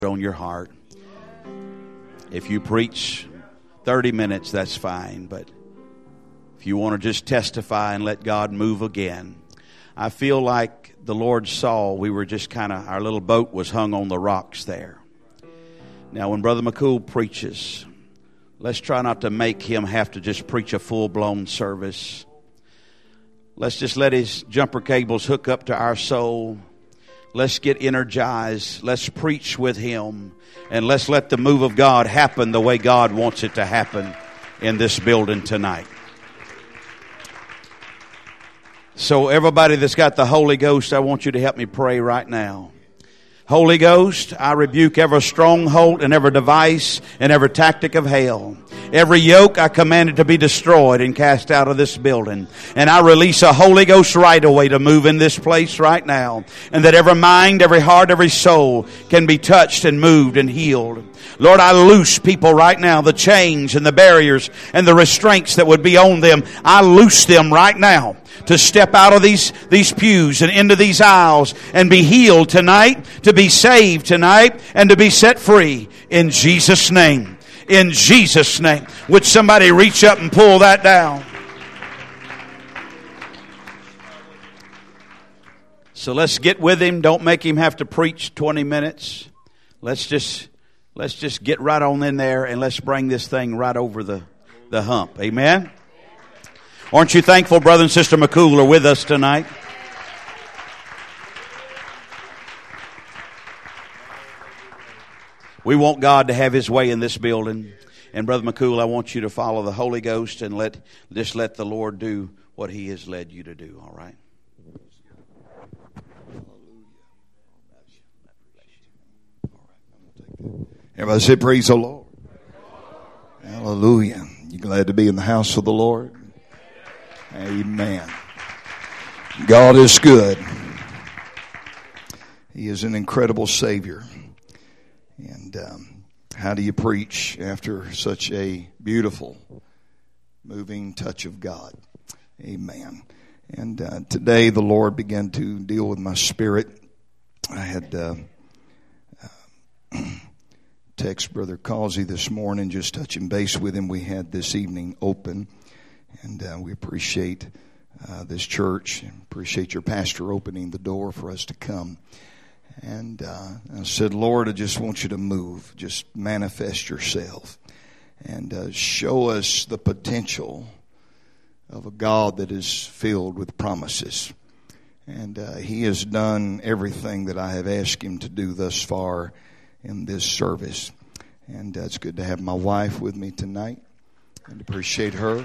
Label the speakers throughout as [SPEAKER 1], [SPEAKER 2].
[SPEAKER 1] on your heart. If you preach 30 minutes, that's fine. But if you want to just testify and let God move again, I feel like the Lord saw we were just our little boat was hung on the rocks there. Now, when Brother McCool preaches, let's try not to make him have to just preach a full-blown service. Let's just let his jumper cables hook up to our soul. Let's get energized. Let's preach with him. And let's let the move of God happen the way God wants it to happen in this building tonight. So everybody that's got the Holy Ghost, I want you to help me pray right now. Holy Ghost, I rebuke every stronghold and every device and every tactic of hell. Every yoke I commanded to be destroyed and cast out of this building. And I release a Holy Ghost right away to move in this place right now. And that every mind, every heart, every soul can be touched and moved and healed. Lord, I loose people right now, the chains and the barriers and the restraints that would be on them. I loose them right now to step out of these pews and into these aisles and be healed tonight, to be saved tonight, and to be set free in Jesus' name. In Jesus' name. Would somebody reach up and pull that down? So let's get with him. Don't make him have to preach 20 minutes. Let's just get right on in there and let's bring this thing right over the hump. Amen? Aren't you thankful Brother and Sister McCool are with us tonight? We want God to have His way in this building. And Brother McCool, I want you to follow the Holy Ghost and let the Lord do what He has led you to do. All right?
[SPEAKER 2] Everybody say, praise the Lord. Hallelujah. You glad to be in the house of the Lord? Amen. God is good. He is an incredible Savior. And how do you preach after such a beautiful, moving touch of God? Amen. And today the Lord began to deal with my spirit. I had text Brother Causey this morning, just touching base with him. We had this evening open, and we appreciate this church. Appreciate your pastor opening the door for us to come. And I said, Lord, I just want you to move. Just manifest yourself. And show us the potential of a God that is filled with promises. And He has done everything that I have asked Him to do thus far in this service. And it's good to have my wife with me tonight. And appreciate her.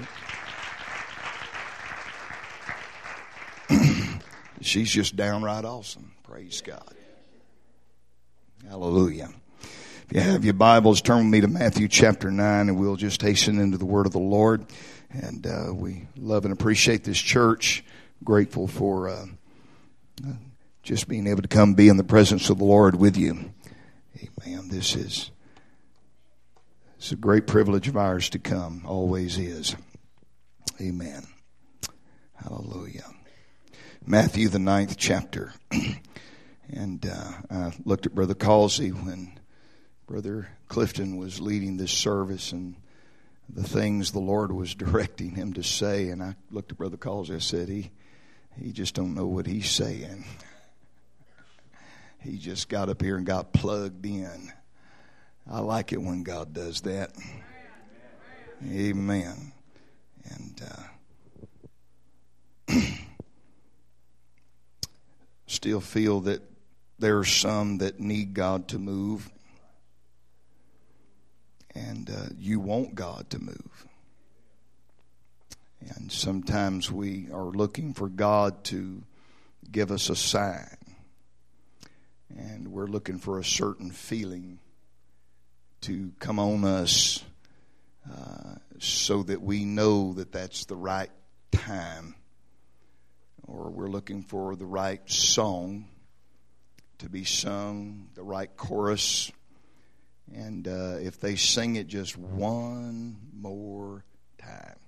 [SPEAKER 2] She's just downright awesome. Praise God. Hallelujah. If you have your Bibles, turn with me to Matthew chapter 9, and we'll just hasten into the word of the Lord. And we love and appreciate this church. Grateful for just being able to come be in the presence of the Lord with you. Amen. It's a great privilege of ours to come. Always is. Amen. Hallelujah. Matthew, the 9th chapter. And I looked at Brother Causey when Brother Clifton was leading this service and the things the Lord was directing him to say. And I looked at Brother Causey. I said, he just don't know what he's saying. He just got up here and got plugged in. I like it when God does that. Amen. And still feel that there are some that need God to move. And you want God to move. And sometimes we are looking for God to give us a sign. And we're looking for a certain feeling to come on us so that we know that that's the right time. Or we're looking for the right song to be sung, the right chorus. And if they sing it just one more time.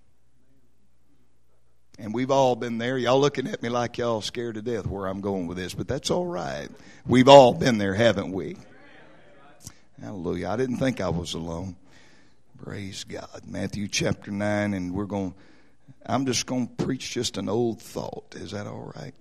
[SPEAKER 2] And we've all been there. Y'all looking at me like y'all scared to death where I'm going with this, but that's all right. We've all been there, haven't we? Hallelujah. I didn't think I was alone. Praise God. Matthew chapter 9, and I'm just going to preach just an old thought. Is that all right?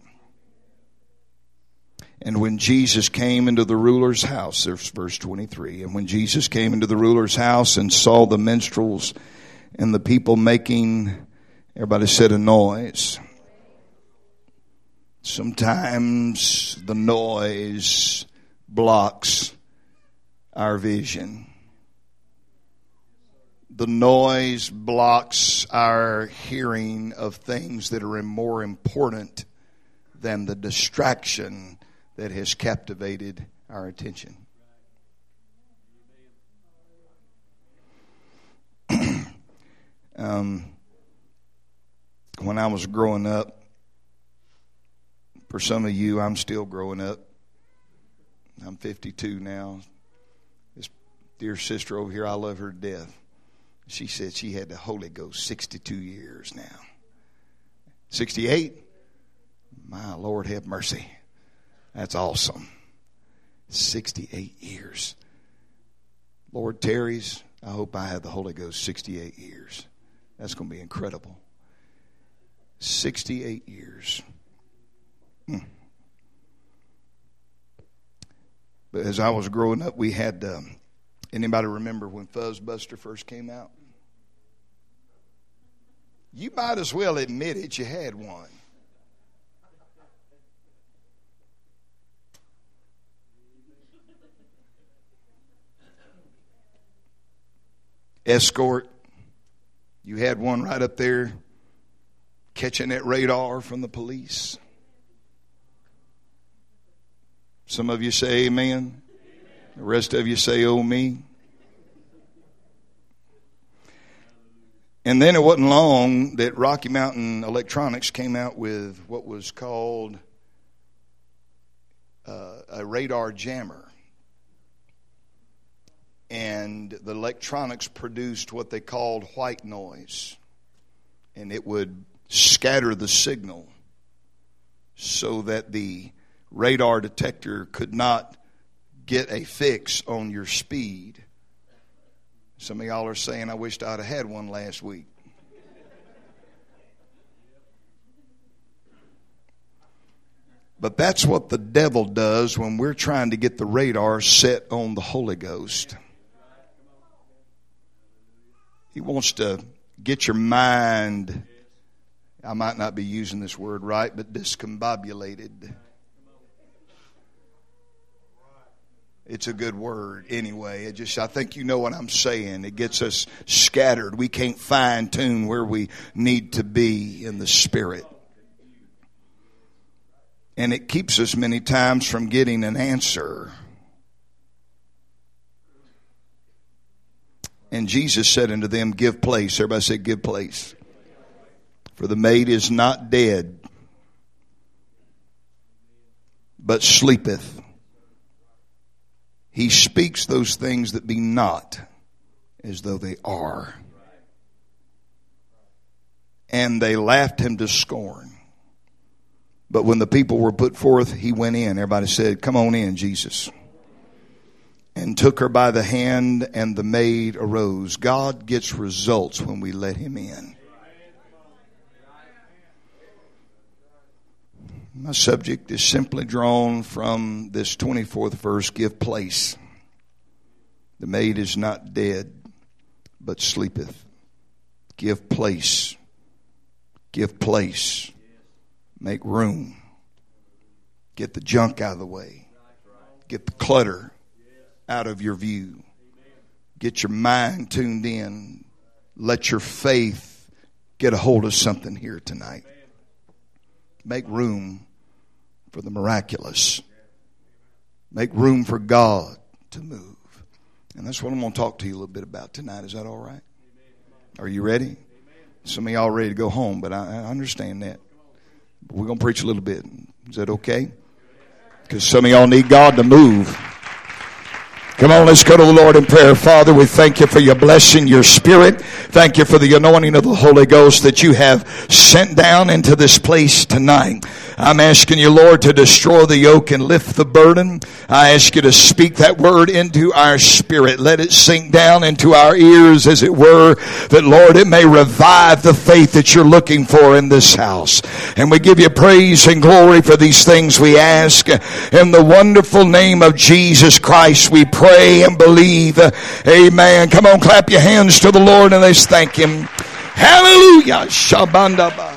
[SPEAKER 2] And when Jesus came into the ruler's house, there's verse 23, and when Jesus came into the ruler's house and saw the minstrels and the people making, everybody said, a noise. Sometimes the noise blocks our vision. The noise blocks our hearing of things that are more important than the distraction that has captivated our attention. When I was growing up, for some of you, I'm still growing up. I'm 52 now. This dear sister over here, I love her to death. She said she had the Holy Ghost 62 years now. 68? My Lord have mercy. That's awesome. 68 years. Lord tarries, I hope I have the Holy Ghost 68 years. That's going to be incredible. 68 years. But as I was growing up, we had, anybody remember when Fuzzbuster first came out? You might as well admit it, you had one. Escort, you had one right up there catching that radar from the police. Some of you say amen. The rest of you say, oh me. And then it wasn't long that Rocky Mountain Electronics came out with what was called a radar jammer. And the electronics produced what they called white noise. And it would scatter the signal so that the radar detector could not get a fix on your speed. Some of y'all are saying, I wished I'd have had one last week. But that's what the devil does when we're trying to get the radar set on the Holy Ghost. He wants to get your mind, I might not be using this word right, but discombobulated. It's a good word anyway. I think you know what I'm saying. It gets us scattered. We can't fine tune where we need to be in the Spirit. And it keeps us many times from getting an answer. And Jesus said unto them, give place. Everybody say, give place. For the maid is not dead, but sleepeth. He speaks those things that be not as though they are. And they laughed him to scorn. But when the people were put forth, he went in. Everybody said, come on in, Jesus. And took her by the hand, and the maid arose. God gets results when we let him in. My subject is simply drawn from this 24th verse, give place. The maid is not dead, but sleepeth. Give place. Give place. Make room. Get the junk out of the way. Get the clutter out of your view. Get your mind tuned in. Let your faith get a hold of something here tonight. Make room for the miraculous. Make room for God to move. And that's what I'm going to talk to you a little bit about tonight. Is that all right? Are you ready? Some of y'all ready to go home, but I understand that. But we're going to preach a little bit. Is that okay? Because some of y'all need God to move. Come on, let's go to the Lord in prayer. Father, we thank you for your blessing, your Spirit. Thank you for the anointing of the Holy Ghost that you have sent down into this place tonight. I'm asking you, Lord, to destroy the yoke and lift the burden. I ask you to speak that word into our spirit. Let it sink down into our ears, as it were, that, Lord, it may revive the faith that you're looking for in this house. And we give you praise and glory for these things we ask. In the wonderful name of Jesus Christ, we pray and believe. Amen. Come on, clap your hands to the Lord and let's thank him. Hallelujah. Shabandaba.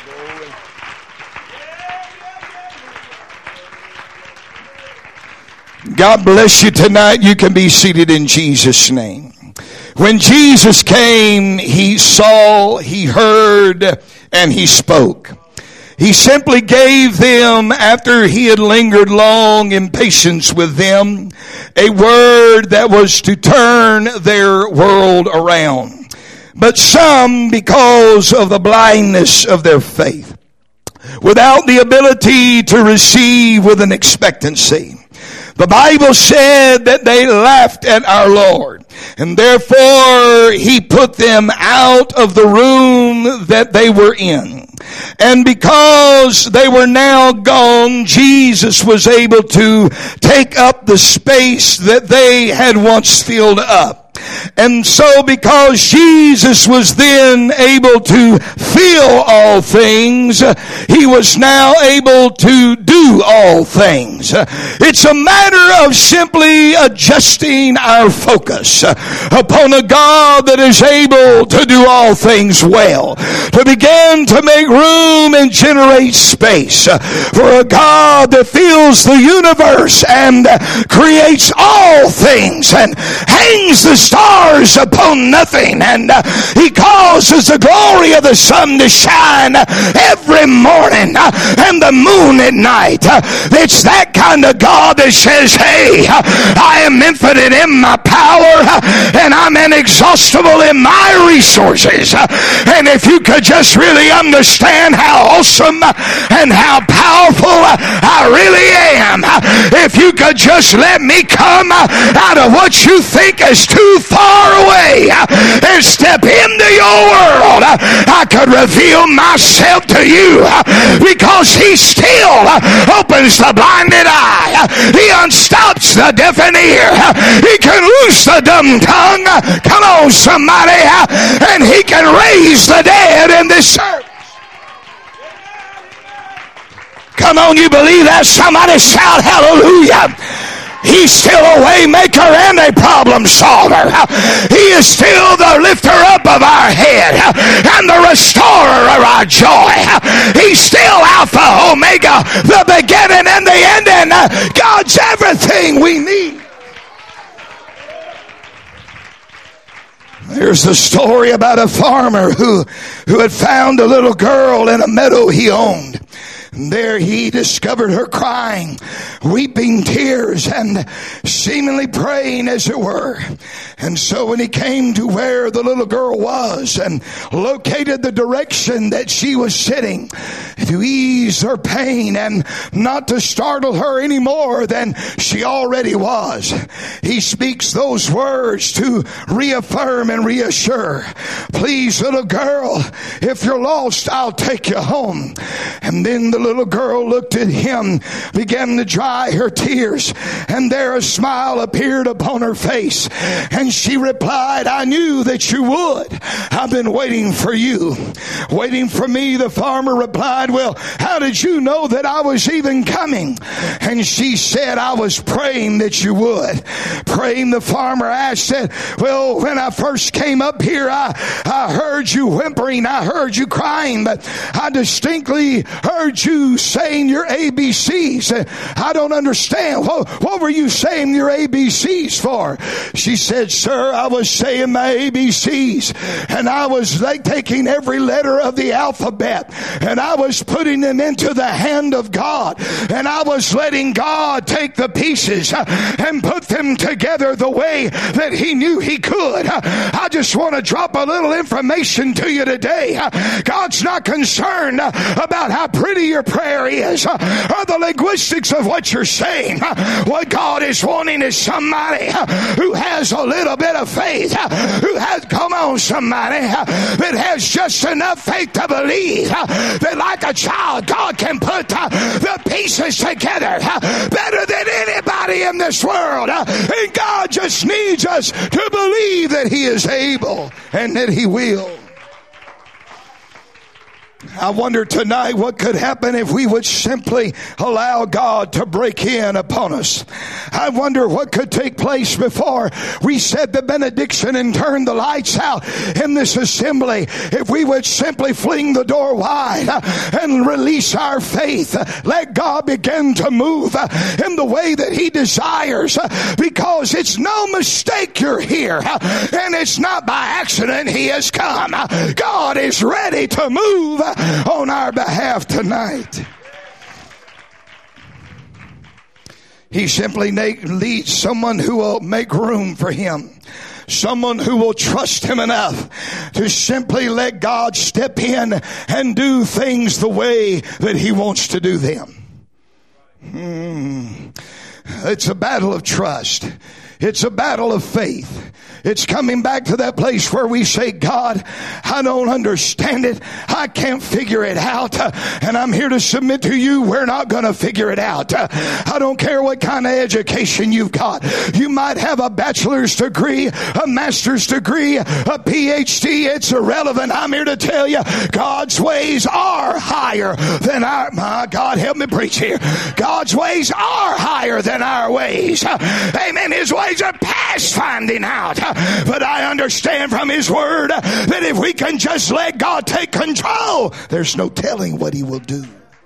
[SPEAKER 2] God bless you tonight. You can be seated in Jesus' name. When Jesus came, he saw, he heard, and he spoke. He simply gave them, after he had lingered long in patience with them, a word that was to turn their world around. But some, because of the blindness of their faith, without the ability to receive with an expectancy, the Bible said that they laughed at our Lord, and therefore he put them out of the room that they were in. And because they were now gone, Jesus was able to take up the space that they had once filled up. And so because Jesus was then able to fill all things, he was now able to do all things. It's a matter of simply adjusting our focus upon a God that is able to do all things well, to begin to make room and generate space for a God that fills the universe and creates all things and hangs the stars upon nothing, and he causes the glory of the sun to shine every morning and the moon at night. It's that kind of God that says, hey, I am infinite in my power and I'm inexhaustible in my resources. And if you could just really understand how awesome and how powerful I really am, if you could just let me come out of what you think is too far away and step into your world, I could reveal myself to you, because he still opens the blinded eye, he unstops the deafened ear, he can loose the dumb tongue, come on somebody, and he can raise the dead in this service. Come on, you believe that? Somebody shout hallelujah. He's still a way maker and a problem solver. He is still the lifter up of our head and the restorer of our joy. He's still Alpha, Omega, the beginning and the end, and God's everything we need. There's the story about a farmer who had found a little girl in a meadow he owned. And there he discovered her crying, weeping tears, and seemingly praying, as it were. And so when he came to where the little girl was and located the direction that she was sitting, to ease her pain and not to startle her any more than she already was, he speaks those words to reaffirm and reassure. Please, little girl, if you're lost, I'll take you home. And then the little girl looked at him, began to dry her tears, and there a smile appeared upon her face, and she replied, I knew that you would. I've been waiting for you. Waiting for me, the farmer replied. Well, how did you know that I was even coming? And she said, I was praying that you would. Praying, the farmer asked, said, well, when I first came up here, I heard you whimpering, I heard you crying, but I distinctly heard you saying your ABCs. I don't understand. What were you saying your ABCs for? She said, sir, I was saying my ABCs, and I was like taking every letter of the alphabet, and I was putting them into the hand of God, and I was letting God take the pieces and put them together the way that he knew he could. I just want to drop a little information to you today. God's not concerned about how pretty your prayer is or the linguistics of what what you're saying. What God is wanting is somebody who has a little bit of faith, who has, come on somebody, that has just enough faith to believe that like a child, God can put the pieces together better than anybody in this world. And God just needs us to believe that He is able and that He will. I wonder tonight what could happen if we would simply allow God to break in upon us. I wonder what could take place before we said the benediction and turned the lights out in this assembly. If we would simply fling the door wide and release our faith, let God begin to move in the way that He desires, because it's no mistake you're here, and it's not by accident He has come. God is ready to move on our behalf tonight. He simply needs someone who will make room for Him. Someone who will trust Him enough to simply let God step in and do things the way that He wants to do them. It's a battle of trust. It's a battle of faith. It's coming back to that place where we say, God, I don't understand it. I can't figure it out. And I'm here to submit to you, we're not going to figure it out. I don't care what kind of education you've got. You might have a bachelor's degree, a master's degree, a PhD. It's irrelevant. I'm here to tell you, God's ways are higher than our, my God, help me preach here. God's ways are higher than our ways. Amen. His ways are past finding out. But I understand from His word that if we can just let God take control, there's no telling what He will do.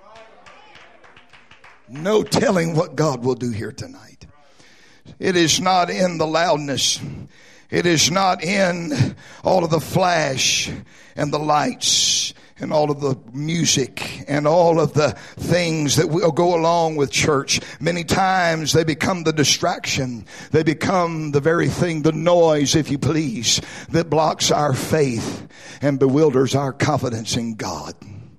[SPEAKER 2] No telling what God will do here tonight. It is not in the loudness. It is not in all of the flash and the lights and all of the music and all of the things that will go along with church. Many times they become the distraction. They become the very thing, the noise, if you please, that blocks our faith and bewilders our confidence in God.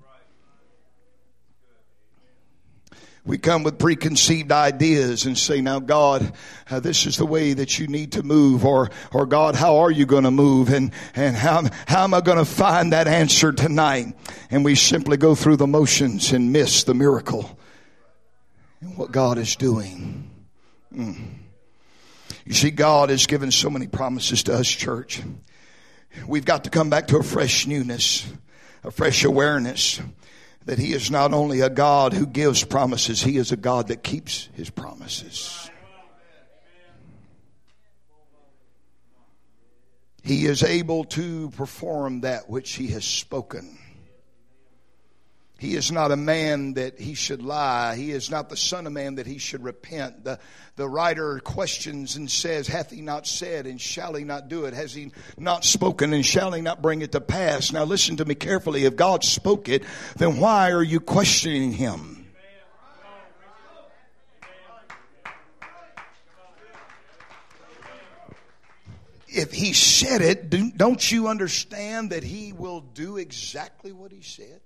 [SPEAKER 2] We come with preconceived ideas and say, now God, this is the way that you need to move, or God, how are you going to move, and how am I going to find that answer tonight? And we simply go through the motions and miss the miracle and what God is doing. You see, God has given so many promises to us, church. We've got to come back to a fresh newness, a fresh awareness that He is not only a God who gives promises, He is a God that keeps His promises. He is able to perform that which He has spoken. He is not a man that He should lie. He is not the son of man that He should repent. The writer questions and says, hath He not said, and shall He not do it? Has He not spoken, and shall He not bring it to pass? Now listen to me carefully. If God spoke it, then why are you questioning Him? If He said it, don't you understand that He will do exactly what He said?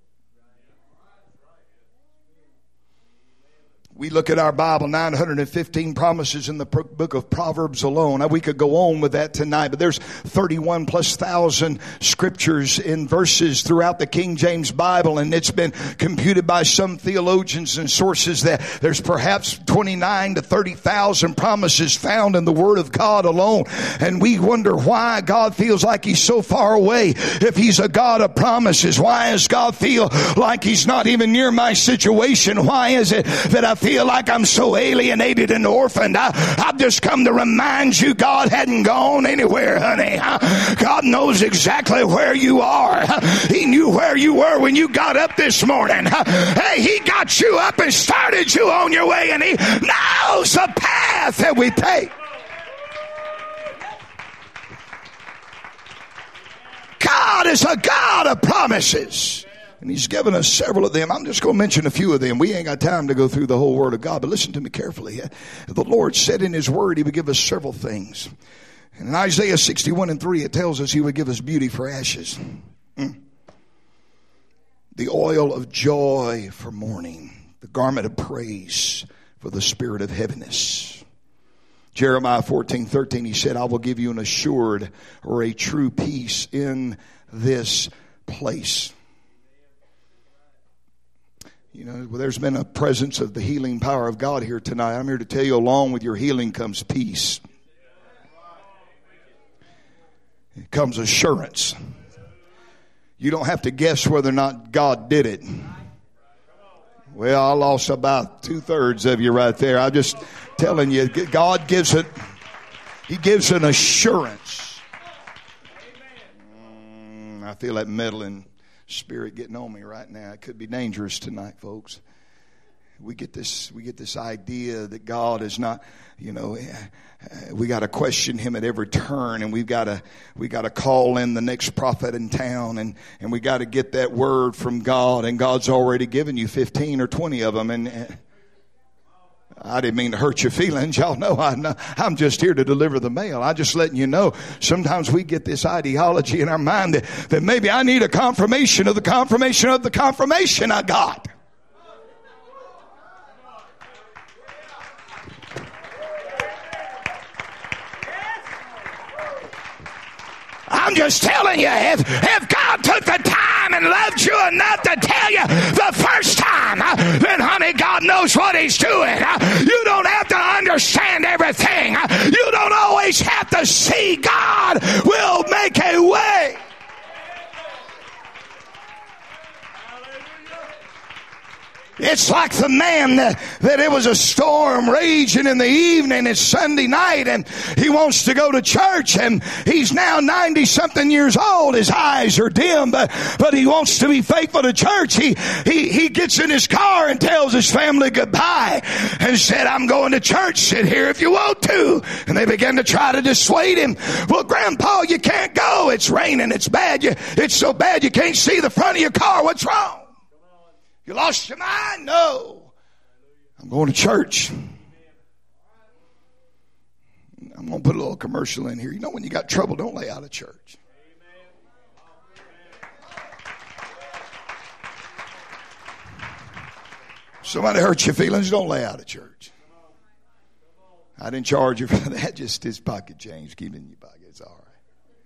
[SPEAKER 2] We look at our Bible, 915 promises in the book of Proverbs alone. Now, we could go on with that tonight, but there's 31,000+ scriptures in verses throughout the King James Bible, and it's been computed by some theologians and sources that there's perhaps 29 to 30,000 promises found in the Word of God alone. And we wonder why God feels like He's so far away. If He's a God of promises, why does God feel like He's not even near my situation? Why is it that I feel like I'm so alienated and orphaned? I've just come to remind you, God hadn't gone anywhere, honey. God knows exactly where you are. He knew where you were when you got up this morning. Hey, He got you up and started you on your way, and He knows the path that we take. God is a God of promises. And He's given us several of them. I'm just going to mention a few of them. We ain't got time to go through the whole Word of God, but listen to me carefully. The Lord said in His Word He would give us several things. And in Isaiah 61:3, it tells us He would give us beauty for ashes. The oil of joy for mourning. The garment of praise for the spirit of heaviness. Jeremiah 14:13, he said, I will give you an assured or a true peace in this place. You know, well, there's been a presence of the healing power of God here tonight. I'm here to tell you, along with your healing comes peace. It comes assurance. You don't have to guess whether or not God did it. Well, I lost about 2/3 of you right there. I'm just telling you, God gives it. He gives an assurance. I feel that meddling spirit getting on me right now. It could be dangerous tonight, folks. We get this idea that God is not, we got to question him at every turn, and we got to call in the next prophet in town, and we got to get that word from God, and God's already given you 15 or 20 of them, and I didn't mean to hurt your feelings. Y'all know I'm just here to deliver the mail. I'm just letting you know, sometimes we get this ideology in our mind that maybe I need a confirmation of the confirmation of the confirmation I got. I'm just telling you, if God took the time and loved you enough to tell you the first time, then honey, God knows what he's doing. You don't have to understand everything. You don't always have to see. God will make a way. It's like the man that it was a storm raging in the evening. It's Sunday night and he wants to go to church, and he's now 90-something years old. His eyes are dim, but he wants to be faithful to church. He gets in his car and tells his family goodbye and said, I'm going to church. Sit here if you want to. And they began to try to dissuade him. Well, Grandpa, you can't go. It's raining. It's bad. It's so bad you can't see the front of your car. What's wrong? You lost your mind? No. I'm going to church. I'm going to put a little commercial in here. You know, when you got trouble, don't lay out of church. Somebody hurt your feelings, don't lay out of church. I didn't charge you for that, just his pocket change. Keep it in your pocket. It's all right.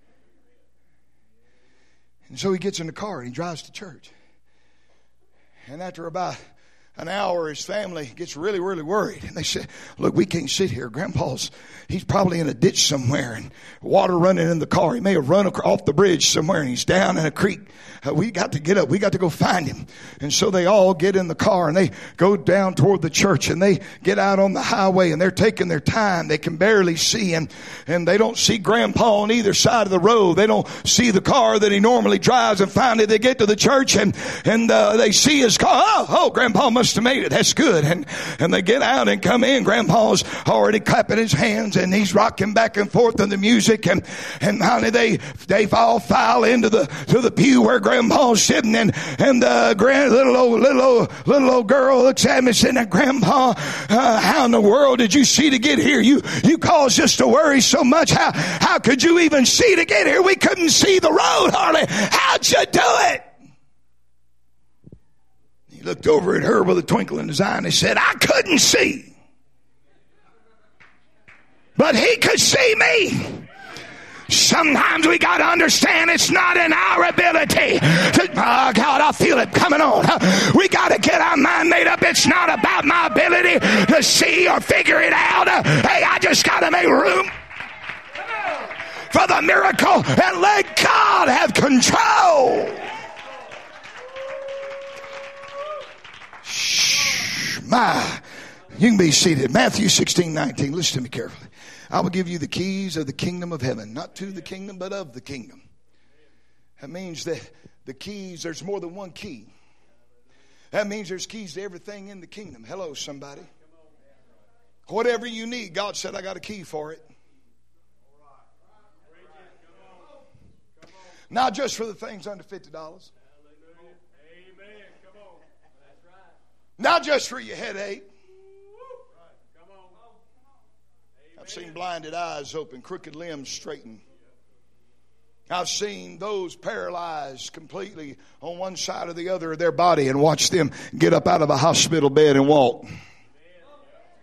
[SPEAKER 2] And so he gets in the car and he drives to church. And after about an hour, his family gets really, really worried. And they say, look, we can't sit here. He's probably in a ditch somewhere and water running in the car. He may have run off the bridge somewhere and he's down in a creek. We got to get up. We got to go find him. And so they all get in the car and they go down toward the church, and they get out on the highway, and they're taking their time. They can barely see, and they don't see Grandpa on either side of the road. They don't see the car that he normally drives. And finally they get to the church and they see his car. Oh, Grandpa must have made it. That's good. And they get out and come in. Grandpa's already clapping his hands and he's rocking back and forth in the music. And honey, they all file into the pew where Grandpa's sitting, and little old girl looks at me and said, now, Grandpa, how in the world did you see to get here? You caused us to worry so much. How could you even see to get here? We couldn't see the road hardly. How'd you do it? He looked over at her with a twinkle in his eye and he said, I couldn't see, but he could see me. Sometimes we got to understand it's not in our ability to, oh God, I feel it coming on. We got to get our mind made up. It's not about my ability to see or figure it out. Hey, I just got to make room for the miracle and let God have control. You can be seated. Matthew 16:19. Listen to me carefully. I will give you the keys of the kingdom of heaven. Not to the kingdom, but of the kingdom. That means that the keys, there's more than one key. That means there's keys to everything in the kingdom. Hello, somebody. Whatever you need, God said, I got a key for it. Not just for the things under $50. Not just for your headache. I've seen blinded eyes open, crooked limbs straighten. I've seen those paralyzed completely on one side or the other of their body and watched them get up out of a hospital bed and walk.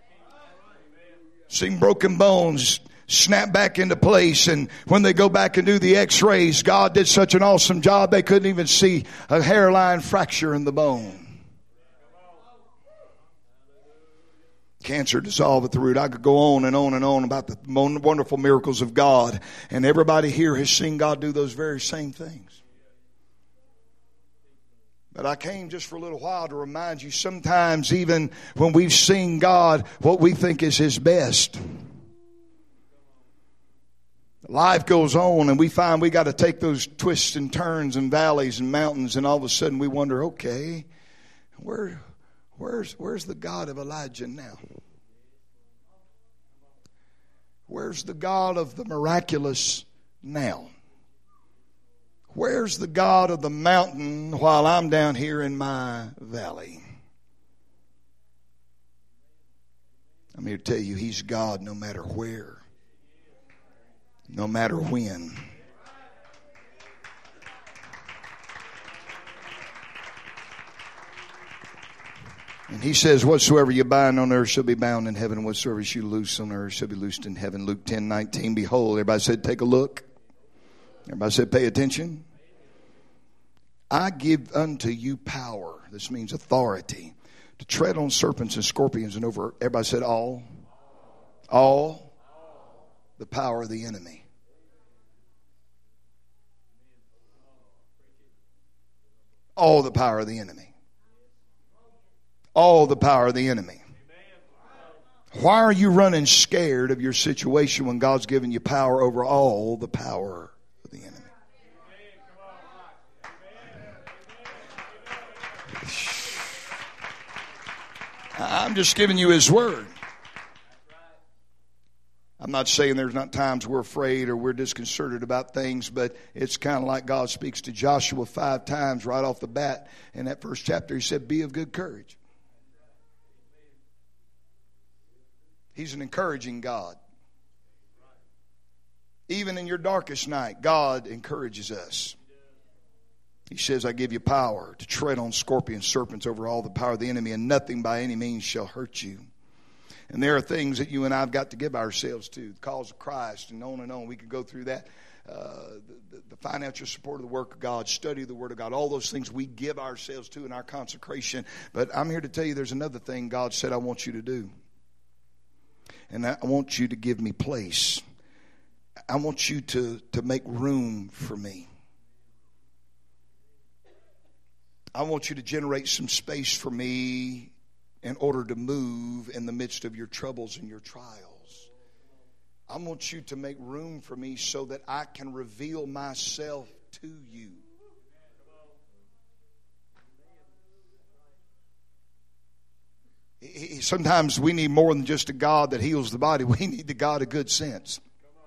[SPEAKER 2] Seen broken bones snap back into place, and when they go back and do the x-rays, God did such an awesome job they couldn't even see a hairline fracture in the bone. Cancer dissolved at the root. I could go on and on and on about the wonderful miracles of God, and everybody here has seen God do those very same things. But I came just for a little while to remind you, sometimes even when we've seen God, what we think is His best, life goes on and we find we got to take those twists and turns and valleys and mountains, and all of a sudden we wonder, okay, where's the God of Elijah now? Where's the God of the miraculous now? Where's the God of the mountain while I'm down here in my valley? I'm here to tell you, He's God no matter where, no matter when. And He says, whatsoever you bind on earth shall be bound in heaven, and whatsoever you loose on earth shall be loosed in heaven. Luke 10:19. Behold, everybody said, take a look. Everybody said, pay attention. I give unto you power. This means authority. To tread on serpents and scorpions and over. Everybody said, all the power of the enemy. All the power of the enemy. All the power of the enemy. Why are you running scared of your situation when God's given you power over all the power of the enemy? I'm just giving you His word. I'm not saying there's not times we're afraid or we're disconcerted about things, but it's kind of like God speaks to Joshua 5 times right off the bat. In that first chapter, He said, be of good courage. He's an encouraging God. Even in your darkest night, God encourages us. He says, I give you power to tread on scorpions, serpents, over all the power of the enemy, and nothing by any means shall hurt you. And there are things that you and I have got to give ourselves to. The cause of Christ, and on and on. We could go through that. The financial support of the work of God, study of the Word of God, all those things we give ourselves to in our consecration. But I'm here to tell you there's another thing God said I want you to do. And I want you to give me place. I want you to make room for me. I want you to generate some space for me in order to move in the midst of your troubles and your trials. I want you to make room for me so that I can reveal myself to you. Sometimes we need more than just a God that heals the body. We need the God of good sense.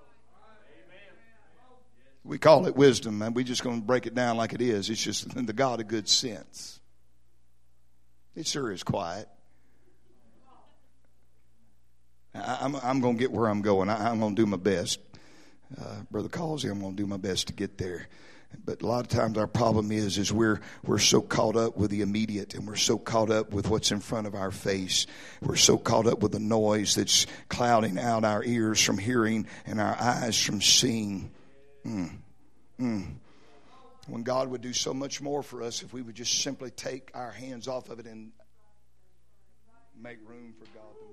[SPEAKER 2] We call it wisdom, and we're just going to break it down like it is. It's just the God of good sense. It sure is quiet. I'm going to get where I'm going. I'm going to do my best. Brother Causey, I'm going to do my best to get there. But a lot of times our problem is we're so caught up with the immediate, and we're so caught up with what's in front of our face. We're so caught up with the noise that's clouding out our ears from hearing and our eyes from seeing. When God would do so much more for us if we would just simply take our hands off of it and make room for God to move.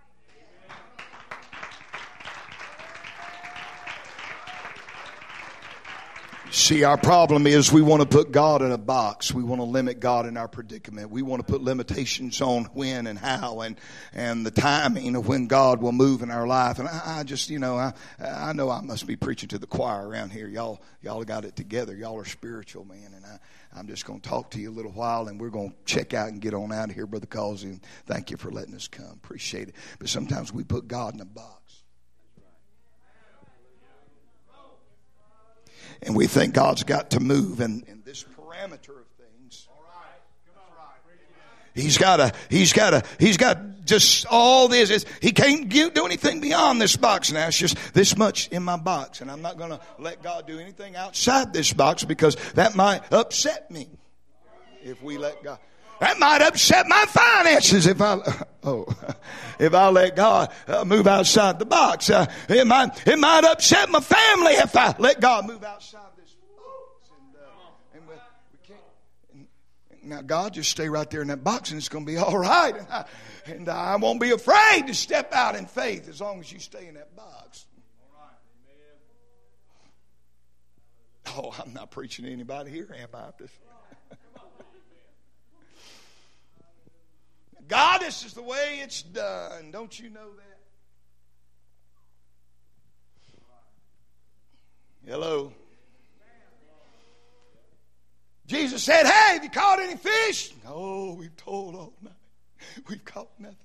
[SPEAKER 2] See, our problem is we want to put God in a box. We want to limit God in our predicament. We want to put limitations on when and how and the timing of when God will move in our life. And I just, I know I must be preaching to the choir around here. Y'all got it together. Y'all are spiritual, man. And I'm just going to talk to you a little while, and we're going to check out and get on out of here, Brother Causey. And thank you for letting us come. Appreciate it. But sometimes we put God in a box. And we think God's got to move in this parameter of things. He's got just all this. He can't do anything beyond this box now. It's just this much in my box. And I'm not going to let God do anything outside this box because that might upset me if we let God. That might upset my finances if I let God move outside the box. It might upset my family if I let God move outside this box. And we can't. Now, God, just stay right there in that box and it's going to be all right. And I won't be afraid to step out in faith as long as you stay in that box. Oh, I'm not preaching to anybody here, am I? God, this is the way it's done. Don't you know that? Hello. Jesus said, hey, have you caught any fish? No, we've toiled all night. We've caught nothing.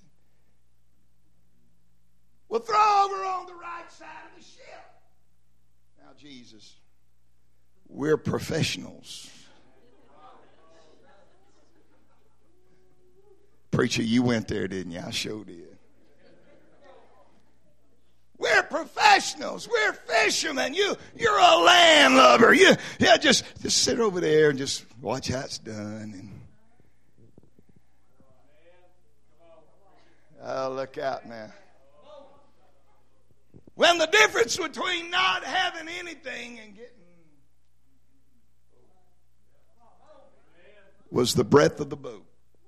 [SPEAKER 2] Well, throw over on the right side of the ship. Now, Jesus, we're professionals. Preacher, you went there, didn't you? I sure did. We're professionals. We're fishermen. You're a landlubber. Just sit over there and just watch how it's done. Oh, look out now. When the difference between not having anything and getting was the breadth of the boat.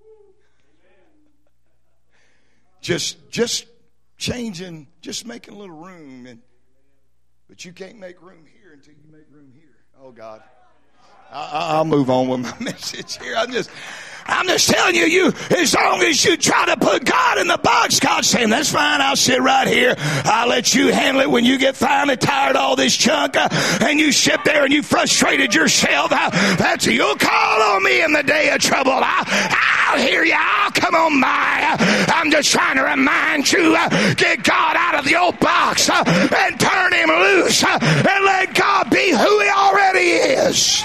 [SPEAKER 2] Just changing, just making a little room. But you can't make room here until you make room here. Oh, God. I'll move on with my message here. I'm just telling you, as long as you try to put God in the box, God's saying, that's fine, I'll sit right here. I'll let you handle it when you get finally tired of all this junk and you sit there and you frustrated yourself. You'll call on me in the day of trouble. I'll hear you. I'll come on by. I'm just trying to remind you, get God out of the old box and turn him loose and let God be who he already is.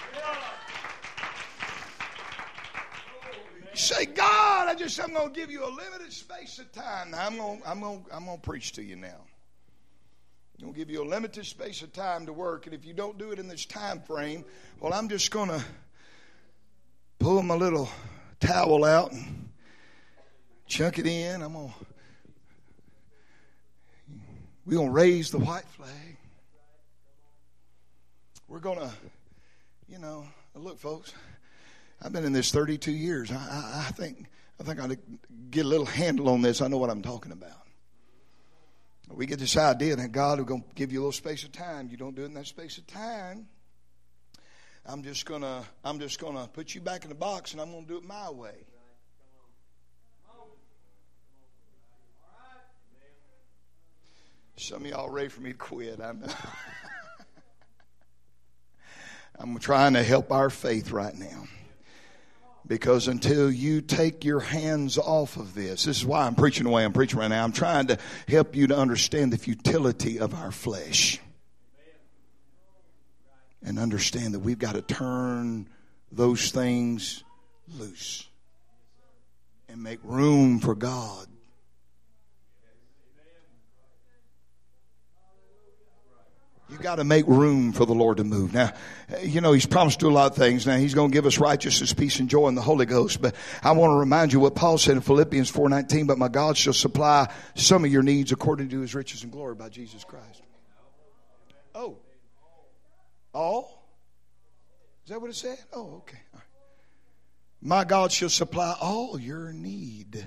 [SPEAKER 2] Say, God, I'm going to give you a limited space of time. Now, I'm going to preach to you now. I'm going to give you a limited space of time to work, and if you don't do it in this time frame, well, I'm just going to pull my little towel out and chunk it in. We're going to raise the white flag. We're going to, look, folks. I've been in this 32 years. I think I get a little handle on this. I know what I'm talking about. We get this idea that God is going to give you a little space of time. You don't do it in that space of time. I'm just gonna put you back in the box, and I'm going to do it my way. Some of y'all ready for me to quit. I know. I'm trying to help our faith right now. Because until you take your hands off of this is why I'm preaching the way I'm preaching right now. I'm trying to help you to understand the futility of our flesh. And understand that we've got to turn those things loose. And make room for God. You got to make room for the Lord to move. Now, He's promised to do a lot of things. Now, He's going to give us righteousness, peace, and joy in the Holy Ghost. But I want to remind you what Paul said in Philippians 4:19. But my God shall supply some of your needs according to his riches and glory by Jesus Christ. Oh. All? Is that what it said? Oh, okay. All right. My God shall supply all your need.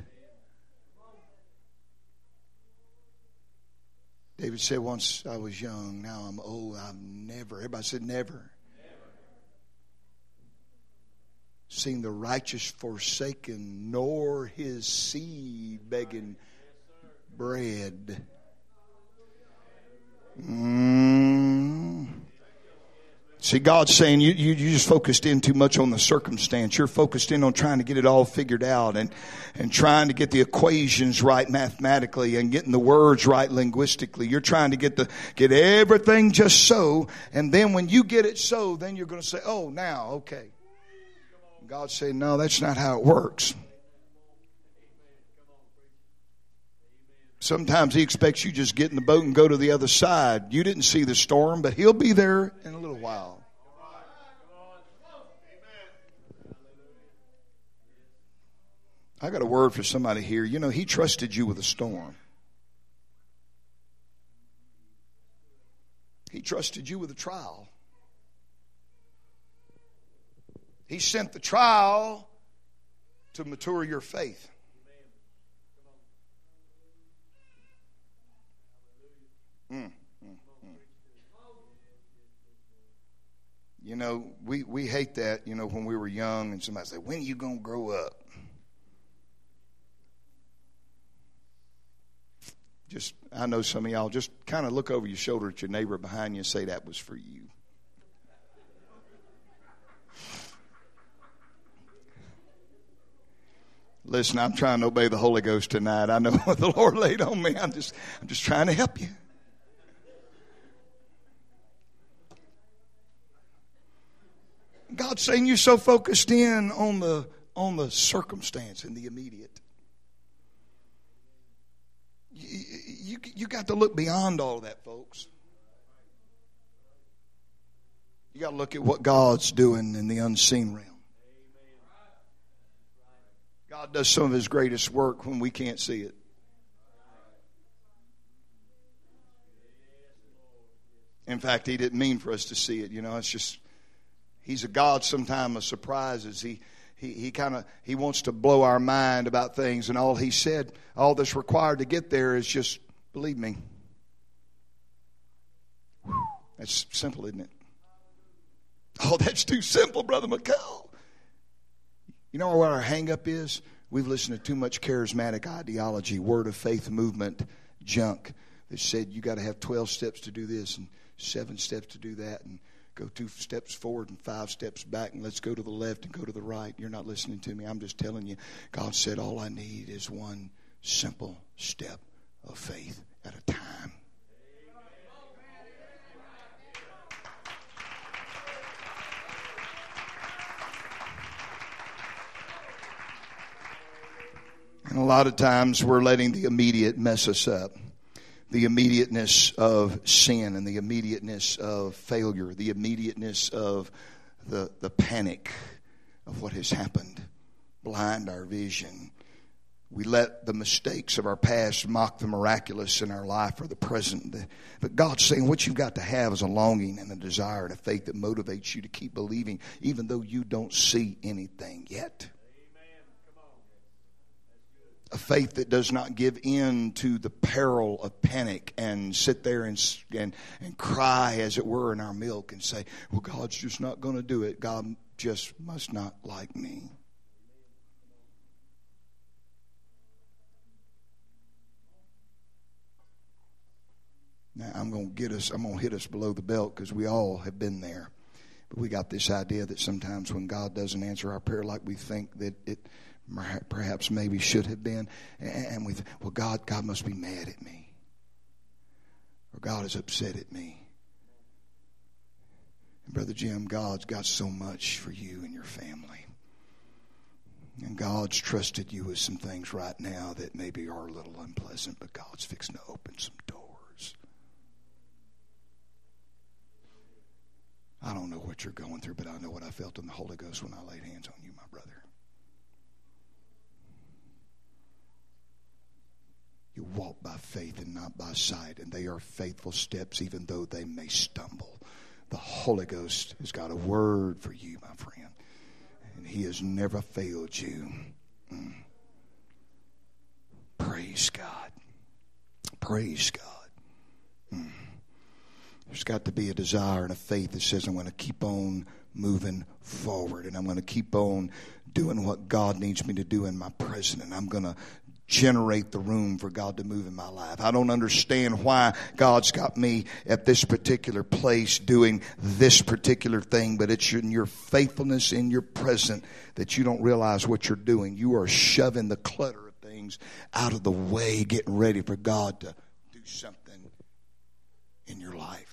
[SPEAKER 2] David said, once I was young, now I'm old. I've never, everybody said never. Seen the righteous forsaken, nor his seed begging bread. See, God's saying you just focused in too much on the circumstance. You're focused in on trying to get it all figured out and trying to get the equations right mathematically and getting the words right linguistically. You're trying to get everything just so. And then when you get it so, then you're going to say, oh, now, okay. God's saying, no, that's not how it works. Sometimes he expects you just get in the boat and go to the other side. You didn't see the storm, but he'll be there in a little while. I got a word for somebody here. You know, He trusted you with a storm. He trusted you with a trial. He sent the trial to mature your faith. You know, we hate that, you know, when we were young and somebody say, when are you going to grow up? Just, I know some of y'all, just kind of look over your shoulder at your neighbor behind you and say, that was for you. Listen, I'm trying to obey the Holy Ghost tonight. I know what the Lord laid on me. I'm just trying to help you. God's saying you're so focused in on the circumstance and the immediate. You got to look beyond all of that, folks. You got to look at what God's doing in the unseen realm. God does some of His greatest work when we can't see it. In fact, He didn't mean for us to see it. You know, it's just, He's a God sometimes of surprises. He wants to blow our mind about things, and all He said, all that's required to get there is just believe me. Whew, that's simple, isn't it? Oh, that's too simple, Brother McCall. You know what our hang-up is? We've listened to too much charismatic ideology, word of faith movement junk that said you got to have 12 steps to do this and 7 steps to do that and go 2 steps forward and 5 steps back and let's go to the left and go to the right. You're not listening to me. I'm just telling you. God said all I need is one simple step of faith at a time. And a lot of times we're letting the immediate mess us up. The immediateness of sin and the immediateness of failure, the immediateness of the panic of what has happened blind our vision. We let the mistakes of our past mock the miraculous in our life or the present. But God's saying what you've got to have is a longing and a desire and a faith that motivates you to keep believing even though you don't see anything yet. A faith that does not give in to the peril of panic and sit there and cry, as it were, in our milk and say, well, God's just not going to do it. God just must not like me. Now, I'm going to hit us below the belt because we all have been there. But we got this idea that sometimes when God doesn't answer our prayer like we think that it perhaps maybe should have been, and we think, well, God must be mad at me, or God is upset at me. And Brother Jim, God's got so much for you and your family, and God's trusted you with some things right now that maybe are a little unpleasant, but God's fixing to open some doors. I don't know what you're going through, but I know what I felt in the Holy Ghost when I laid hands on you, my brother. You walk by faith and not by sight, and they are faithful steps even though they may stumble. The Holy Ghost has got a word for you, my friend, and He has never failed you. Praise God. Praise God. There's got to be a desire and a faith that says I'm going to keep on moving forward, and I'm going to keep on doing what God needs me to do in my present, and I'm going to generate the room for God to move in my life. I don't understand why God's got me at this particular place doing this particular thing, but it's in your faithfulness in your present that you don't realize what you're doing. You are shoving the clutter of things out of the way, getting ready for God to do something in your life.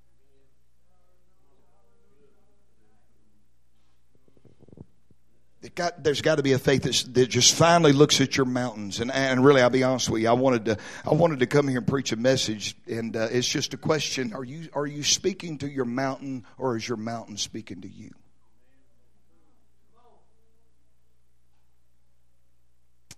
[SPEAKER 2] There's got to be a faith that just finally looks at your mountains. And really, I'll be honest with you, I wanted to come here and preach a message, and it's just a question: Are you speaking to your mountain, or is your mountain speaking to you?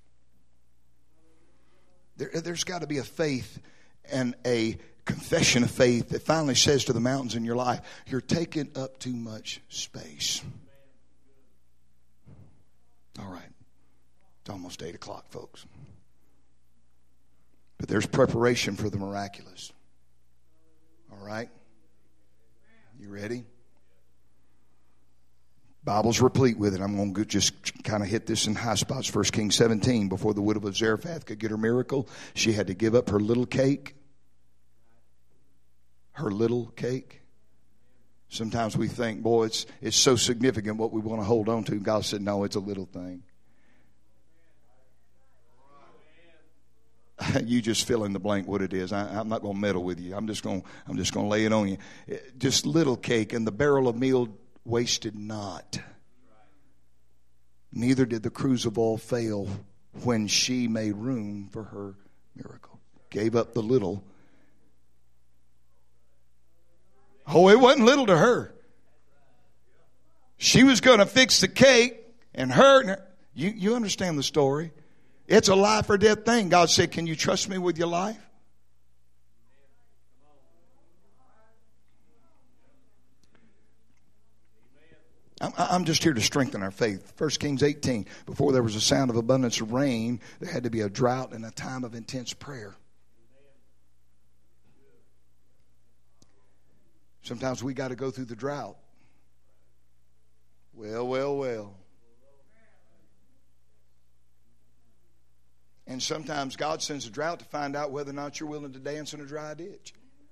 [SPEAKER 2] There's got to be a faith and a confession of faith that finally says to the mountains in your life, you're taking up too much space. All right. It's almost 8 o'clock, folks. But there's preparation for the miraculous. All right? You ready? Bible's replete with it. I'm going to just kind of hit this in high spots. 1 Kings 17, before the widow of Zarephath could get her miracle, she had to give up her little cake. Her little cake. Sometimes we think, boy, it's so significant what we want to hold on to. God said, no, it's a little thing. You just fill in the blank what it is. I'm not going to meddle with you. I'm just going to lay it on you. Just little cake, and the barrel of meal wasted not. Neither did the cruse of oil fail when she made room for her miracle. Gave up the little. Oh, it wasn't little to her. She was going to fix the cake, and you understand the story. It's a life or death thing. God said, can you trust me with your life? I'm just here to strengthen our faith. 1 Kings 18, before there was a sound of abundance of rain, there had to be a drought and a time of intense prayer. Sometimes we got to go through the drought. Well. And sometimes God sends a drought to find out whether or not you're willing to dance in a dry ditch.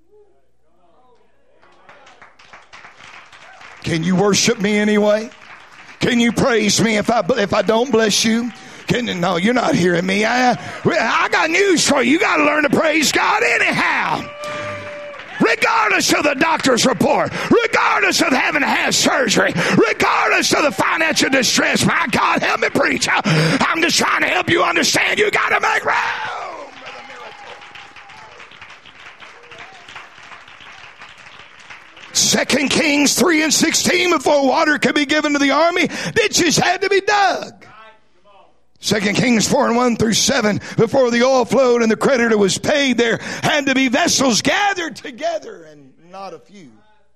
[SPEAKER 2] Can you worship me anyway? Can you praise me if I don't bless you? No, you're not hearing me. I got news for you. You got to learn to praise God anyhow. Regardless of the doctor's report, regardless of having to have surgery, regardless of the financial distress, my God, help me preach. I'm just trying to help you understand. You got to make room for the miracle. 2 Kings 3:16, before water could be given to the army, ditches had to be dug. 2 Kings 4:1-7, before the oil flowed and the creditor was paid, there had to be vessels gathered together, and not a few.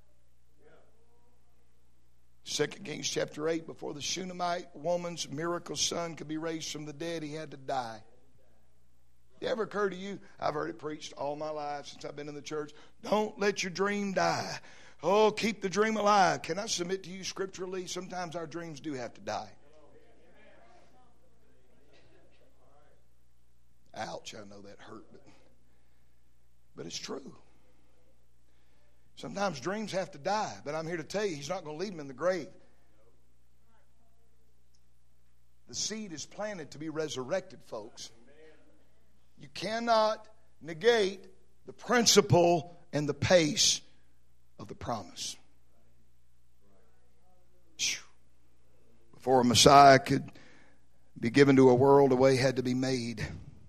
[SPEAKER 2] 2 Kings chapter 8, before the Shunammite woman's miracle son could be raised from the dead, he had to die. Did it ever occur to you? I've heard it preached all my life since I've been in the church. Don't let your dream die. Oh, keep the dream alive. Can I submit to you scripturally? Sometimes our dreams do have to die. Ouch, I know that hurt, but it's true. Sometimes dreams have to die, but I'm here to tell you, He's not going to leave them in the grave. The seed is planted to be resurrected, folks. You cannot negate the principle and the pace of the promise. Before a Messiah could be given to a world, a way had to be made.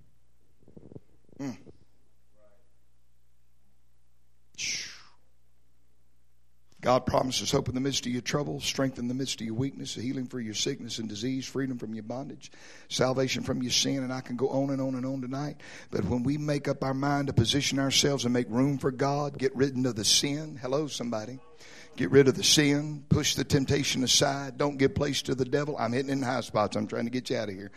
[SPEAKER 2] God promises hope in the midst of your trouble, strength in the midst of your weakness, a healing for your sickness and disease, freedom from your bondage, salvation from your sin, and I can go on and on and on tonight. But when we make up our mind to position ourselves and make room for God, get rid of the sin. Hello, somebody. Get rid of the sin. Push the temptation aside. Don't give place to the devil. I'm hitting in high spots. I'm trying to get you out of here.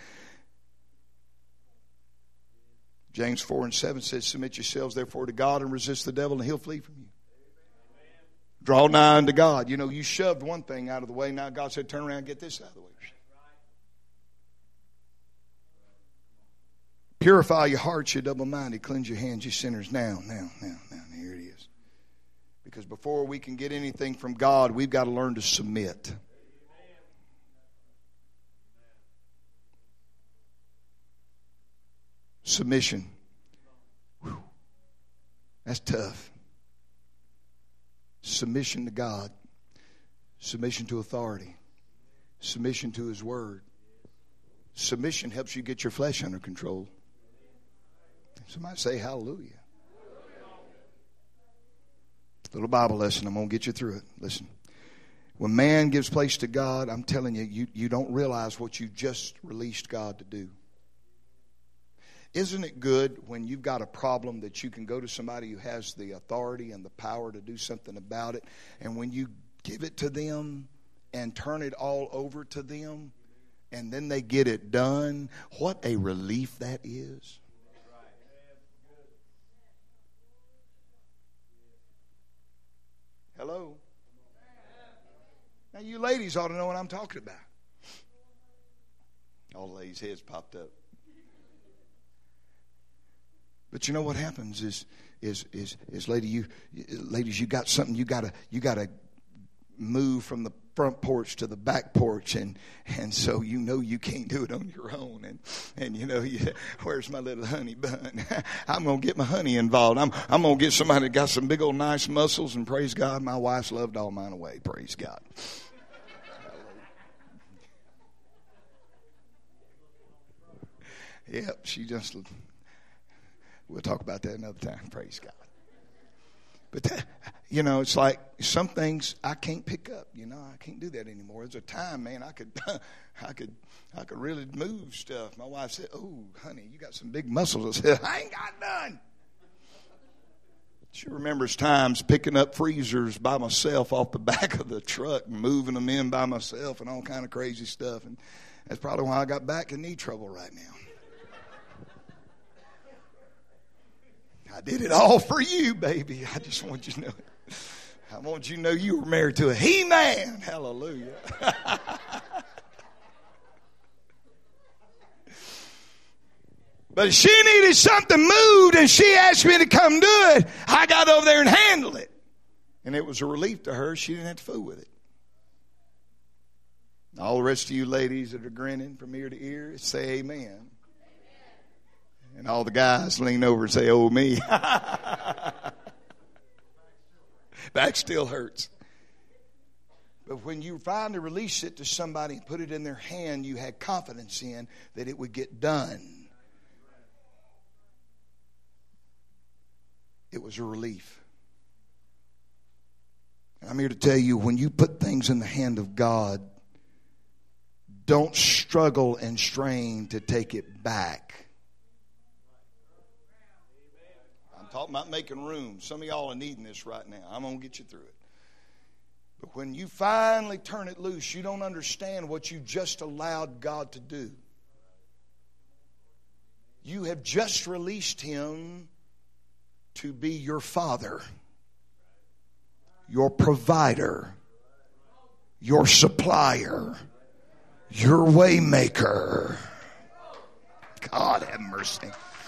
[SPEAKER 2] James 4:7 says, submit yourselves therefore to God and resist the devil and he'll flee from you. Draw nigh unto God. You know, you shoved one thing out of the way. Now God said, turn around and get this out of the way. Purify your hearts, you double-minded. Cleanse your hands, you sinners. Now. Here it is. Because before we can get anything from God, we've got to learn to submit. Submission. Whew. That's tough. Submission to God. Submission to authority. Submission to His Word. Submission helps you get your flesh under control. Somebody say hallelujah. Little Bible lesson. I'm going to get you through it. Listen. When man gives place to God, I'm telling you, you don't realize what you just released God to do. Isn't it good when you've got a problem that you can go to somebody who has the authority and the power to do something about it, and when you give it to them and turn it all over to them, and then they get it done, what a relief that is. Hello? Now you ladies ought to know what I'm talking about. All the ladies' heads popped up. But you know what happens is ladies, you got something you gotta move from the front porch to the back porch, and so you know you can't do it on your own, and you know, where's my little honey bun? I'm gonna get my honey involved. I'm gonna get somebody that got some big old nice muscles, and praise God, my wife's loved all mine away. Praise God. Yep, she just. We'll talk about that another time. Praise God. But that, you know, it's like some things I can't pick up. You know, I can't do that anymore. There's a time, man, I could really move stuff. My wife said, "Oh, honey, you got some big muscles." I said, "I ain't got none." She remembers times picking up freezers by myself off the back of the truck and moving them in by myself and all kind of crazy stuff. And that's probably why I got back in knee trouble right now. I did it all for you, baby. I just want you to know it. I want you to know you were married to a He-Man. Hallelujah. But if she needed something moved and she asked me to come do it, I got over there and handled it. And it was a relief to her. She didn't have to fool with it. All the rest of you ladies that are grinning from ear to ear, say amen. And all the guys lean over and say, "Oh, me." Back still hurts. But when you finally release it to somebody and put it in their hand, you had confidence in that it would get done. It was a relief. And I'm here to tell you, when you put things in the hand of God, don't struggle and strain to take it back. Talking about making room. Some of y'all are needing this right now. I'm going to get you through it. But when you finally turn it loose, you don't understand what you just allowed God to do. You have just released Him to be your Father, your provider, your supplier, your way maker. God have mercy.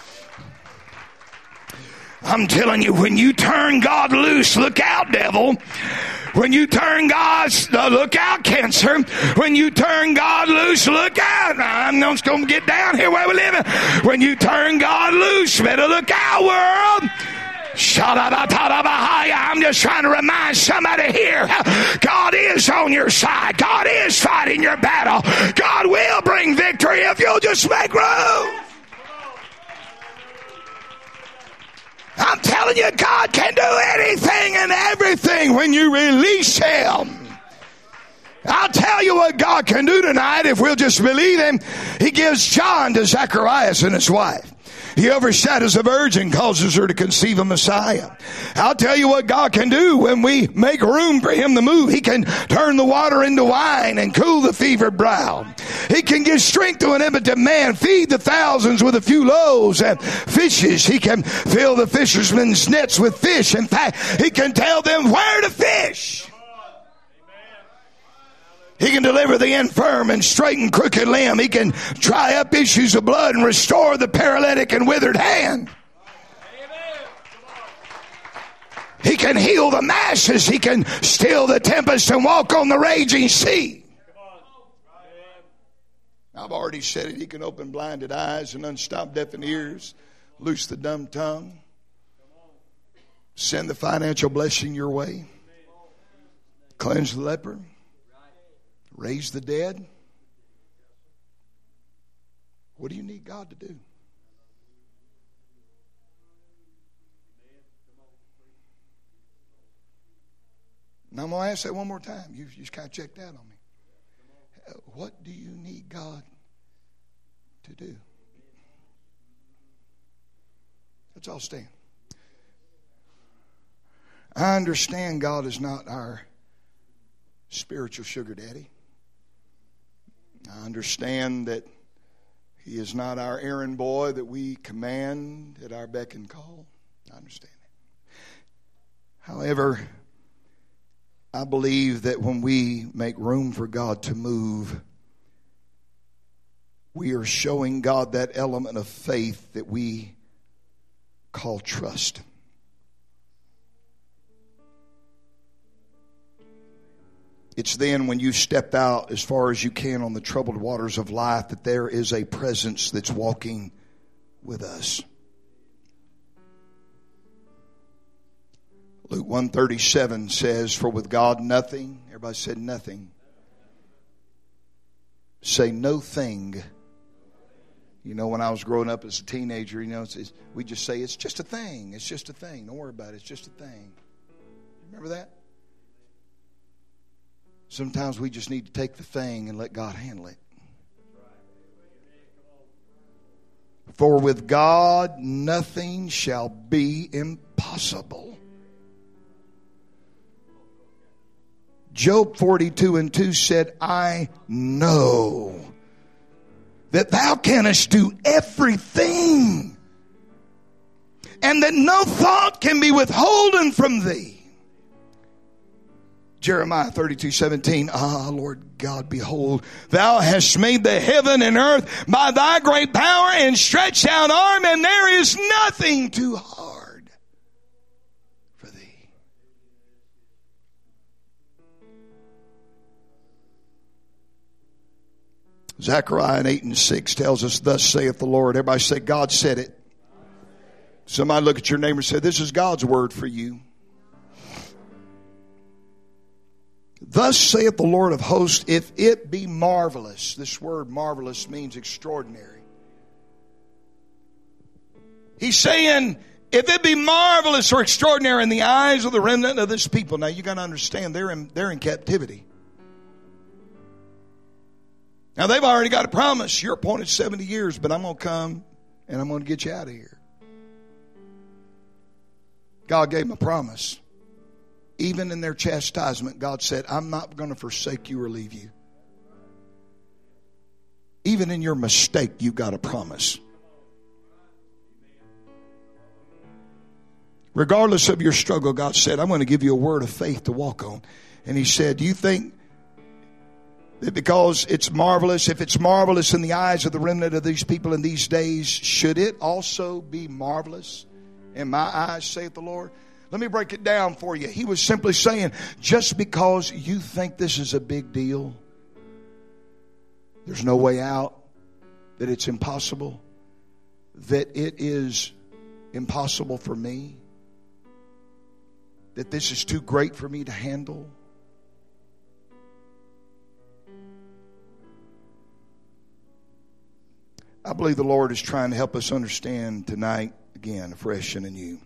[SPEAKER 2] I'm telling you, when you turn God loose, look out, devil. When you turn look out, cancer. When you turn God loose, look out. I'm not going to get down here where we live. When you turn God loose, better look out, world. I'm just trying to remind somebody here, God is on your side. God is fighting your battle. God will bring victory if you'll just make room. I'm telling you, God can do anything and everything when you release Him. I'll tell you what God can do tonight if we'll just believe Him. He gives John to Zacharias and his wife. He overshadows a virgin, causes her to conceive a Messiah. I'll tell you what God can do when we make room for Him to move. He can turn the water into wine and cool the fevered brow. He can give strength to an impotent man, feed the thousands with a few loaves and fishes. He can fill the fishermen's nets with fish. In fact, He can tell them where to fish. He can deliver the infirm and straighten crooked limb. He can dry up issues of blood and restore the paralytic and withered hand. He can heal the masses. He can still the tempest and walk on the raging sea. I've already said it. He can open blinded eyes and unstop deafened ears, loose the dumb tongue, send the financial blessing your way, cleanse the leper, raise the dead. What do you need God to do? Now I'm going to ask that one more time. You just kind of checked out on me. What do you need God to do? Let's all stand. I understand God is not our spiritual sugar daddy. I understand that He is not our errand boy that we command at our beck and call. I understand that. However, I believe that when we make room for God to move, we are showing God that element of faith that we call trust. It's then when you step out as far as you can on the troubled waters of life that there is a presence that's walking with us. Luke 1:37 says, for with God nothing, everybody said nothing. Say no thing. You know, when I was growing up as a teenager, you know, we just say, it's just a thing. It's just a thing. Don't worry about it. It's just a thing. Remember that? Sometimes we just need to take the thing and let God handle it. For with God nothing shall be impossible. Job 42:2 said, I know that thou canst do everything, and that no thought can be withholden from thee. Jeremiah 32:17, ah, Lord God, behold, thou hast made the heaven and earth by thy great power and stretched out arm, and there is nothing too hard for thee. Zechariah 8:6 tells us, thus saith the Lord. Everybody say, God said it. Somebody look at your neighbor and say, this is God's word for you. Thus saith the Lord of hosts, if it be marvelous. This word marvelous means extraordinary. He's saying, if it be marvelous or extraordinary in the eyes of the remnant of this people. Now you got to understand, they're in captivity. Now they've already got a promise. You're appointed 70 years, but I'm going to come and I'm going to get you out of here. God gave them a promise. Even in their chastisement, God said, I'm not going to forsake you or leave you. Even in your mistake, you've got a promise. Regardless of your struggle, God said, I'm going to give you a word of faith to walk on. And He said, do you think that because it's marvelous, if it's marvelous in the eyes of the remnant of these people in these days, should it also be marvelous in my eyes, saith the Lord? Let me break it down for you. He was simply saying, just because you think this is a big deal, there's no way out, that it's impossible, that it is impossible for me, that this is too great for me to handle. I believe the Lord is trying to help us understand tonight, again, afresh and anew,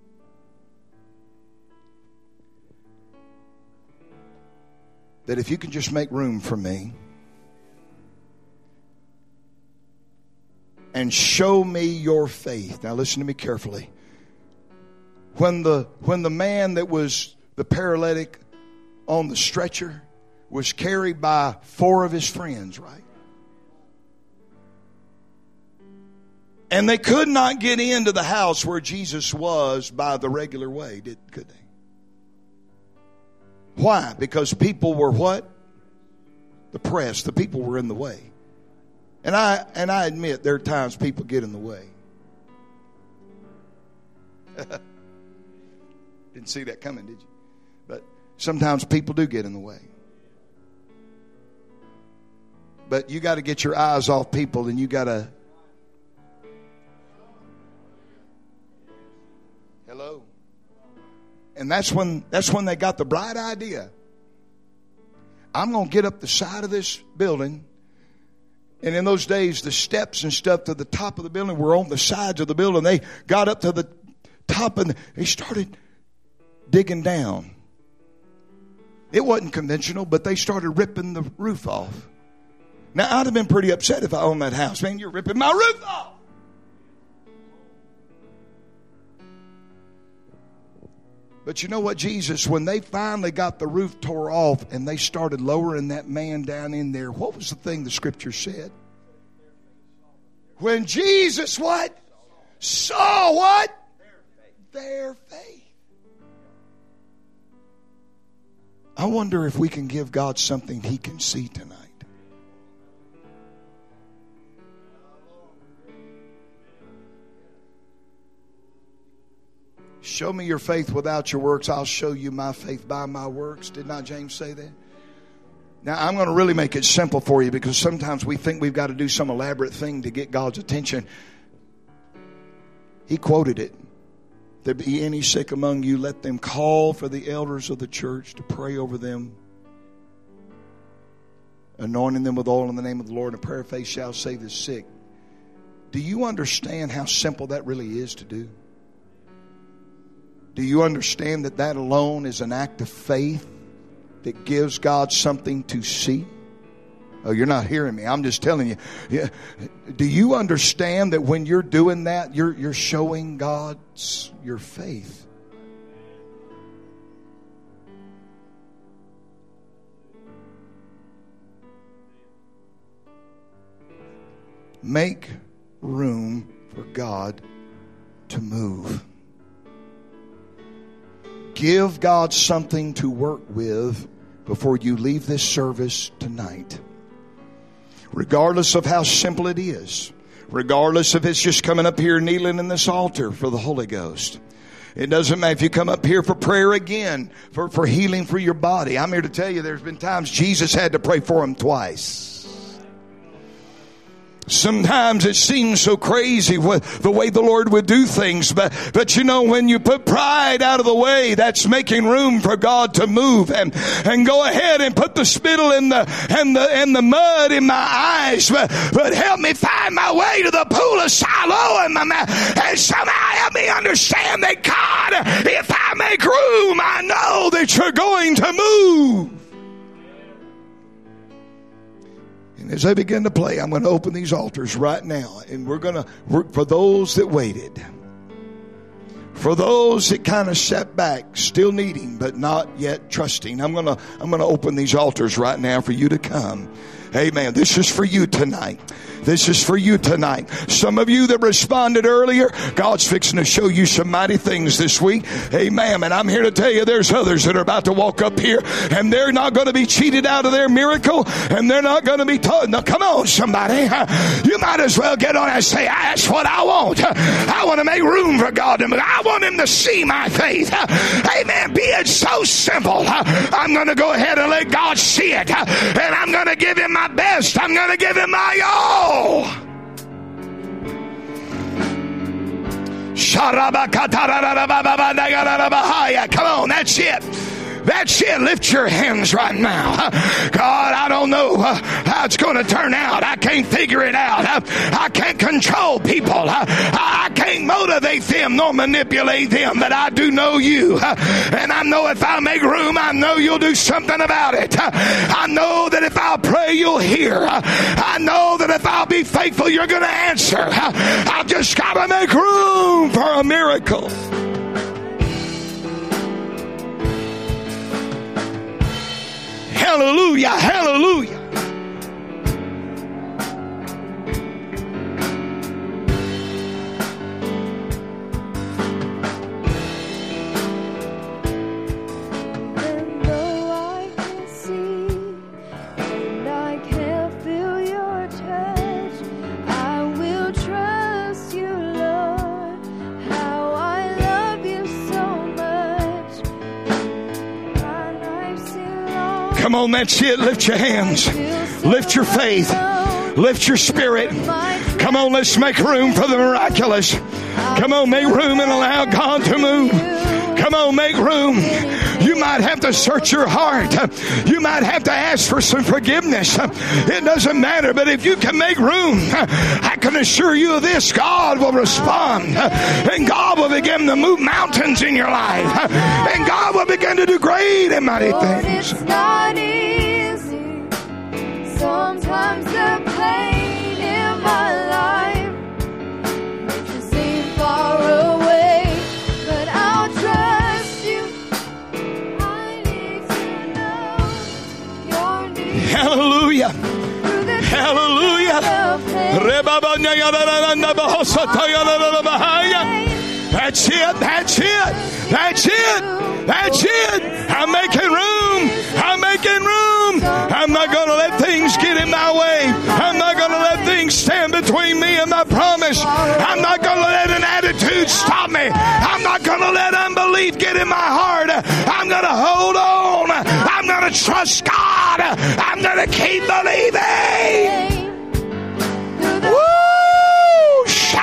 [SPEAKER 2] that if you can just make room for me and show me your faith. Now listen to me carefully. When the man that was the paralytic on the stretcher was carried by 4 of his friends, right? And they could not get into the house where Jesus was by the regular way, could they? Why? Because people were what? The press. The people were in the way. And I admit there are times people get in the way. Didn't see that coming, did you? But sometimes people do get in the way. But you got to get your eyes off people, and you got to. Hello. And that's when they got the bright idea. I'm going to get up the side of this building. And in those days, the steps and stuff to the top of the building were on the sides of the building. They got up to the top and they started digging down. It wasn't conventional, but they started ripping the roof off. Now, I'd have been pretty upset if I owned that house. Man, you're ripping my roof off. But you know what, Jesus, when they finally got the roof tore off and they started lowering that man down in there, what was the thing the Scripture said? When Jesus what? Saw what? Their faith. I wonder if we can give God something He can see tonight. Show me your faith without your works. I'll show you my faith by my works. Did not James say that? Now, I'm going to really make it simple for you, because sometimes we think we've got to do some elaborate thing to get God's attention. He quoted it. There be any sick among you, let them call for the elders of the church to pray over them, anointing them with oil in the name of the Lord, and a prayer of faith shall save the sick. Do you understand how simple that really is to do? Do you understand that that alone is an act of faith that gives God something to see? Oh, you're not hearing me. I'm just telling you. Yeah. Do you understand that when you're doing that, you're showing God's your faith? Make room for God to move. Give God something to work with before you leave this service tonight. Regardless of how simple it is. Regardless if it's just coming up here kneeling in this altar for the Holy Ghost. It doesn't matter if you come up here for prayer again, for healing for your body. I'm here to tell you there's been times Jesus had to pray for him twice. Sometimes it seems so crazy the way the Lord would do things, but you know, when you put pride out of the way, that's making room for God to move and go ahead and put the spittle and the mud in my eyes, but help me find my way to the pool of Siloam in my mouth, and somehow help me understand that God, if I make room, I know that you're going to move. And as I begin to play, I'm going to open these altars right now. And we're going to work for those that waited. For those that kind of sat back, still needing, but not yet trusting. I'm going to open these altars right now for you to come. Amen. This is for you tonight. This is for you tonight. Some of you that responded earlier, God's fixing to show you some mighty things this week. Amen. And I'm here to tell you there's others that are about to walk up here, and they're not going to be cheated out of their miracle, and they're not going to be told. Now, come on, somebody. You might as well get on and say, that's what I want. I want to make room for God. I want Him to see my faith. Amen. Be it so simple. I'm going to go ahead and let God see it. And I'm going to give Him my best. I'm going to give Him my all. Come on, that's it. That's it. Lift your hands right now. God, I don't know how it's going to turn out. I can't figure it out. I can't control people. I can't motivate them nor manipulate them, but I do know you. And I know if I make room, I know you'll do something about it. I know that if I'll pray, you'll hear. I know that if I'll be faithful, you're going to answer. I've just got to make room for a miracle. Hallelujah, hallelujah.
[SPEAKER 3] And though I can see and I can't feel your touch, I will trust you, Lord, how I love you so much. My life's in long.
[SPEAKER 2] Come on, that's it. Lift your hands. Lift your faith. Lift your spirit. Come on, let's make room for the miraculous. Come on, make room and allow God to move. Come on, make room. You might have to search your heart. You might have to ask for some forgiveness. It doesn't matter, but if you can make room, I can assure you of this, God will respond. And God will begin to move mountains in your life. And God will begin to do great and mighty things.
[SPEAKER 3] It's not easy. Sometimes the pain in my life makes it seem far away, but I'll trust you.
[SPEAKER 2] Hallelujah. Hallelujah. That's it. That's it. That's it. That's it. I'm making room. I'm making room. I'm not going to let things get in my way. I'm not going to let things stand between me and my promise. I'm not going to let an attitude stop me. I'm not going to let unbelief get in my heart. I'm going to hold on. I'm going to trust God. I'm going to keep believing. Woo!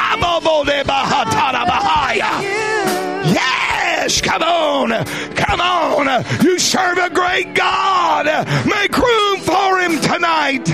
[SPEAKER 2] Yes, come on. Come on. You serve a great God. Make room for him tonight.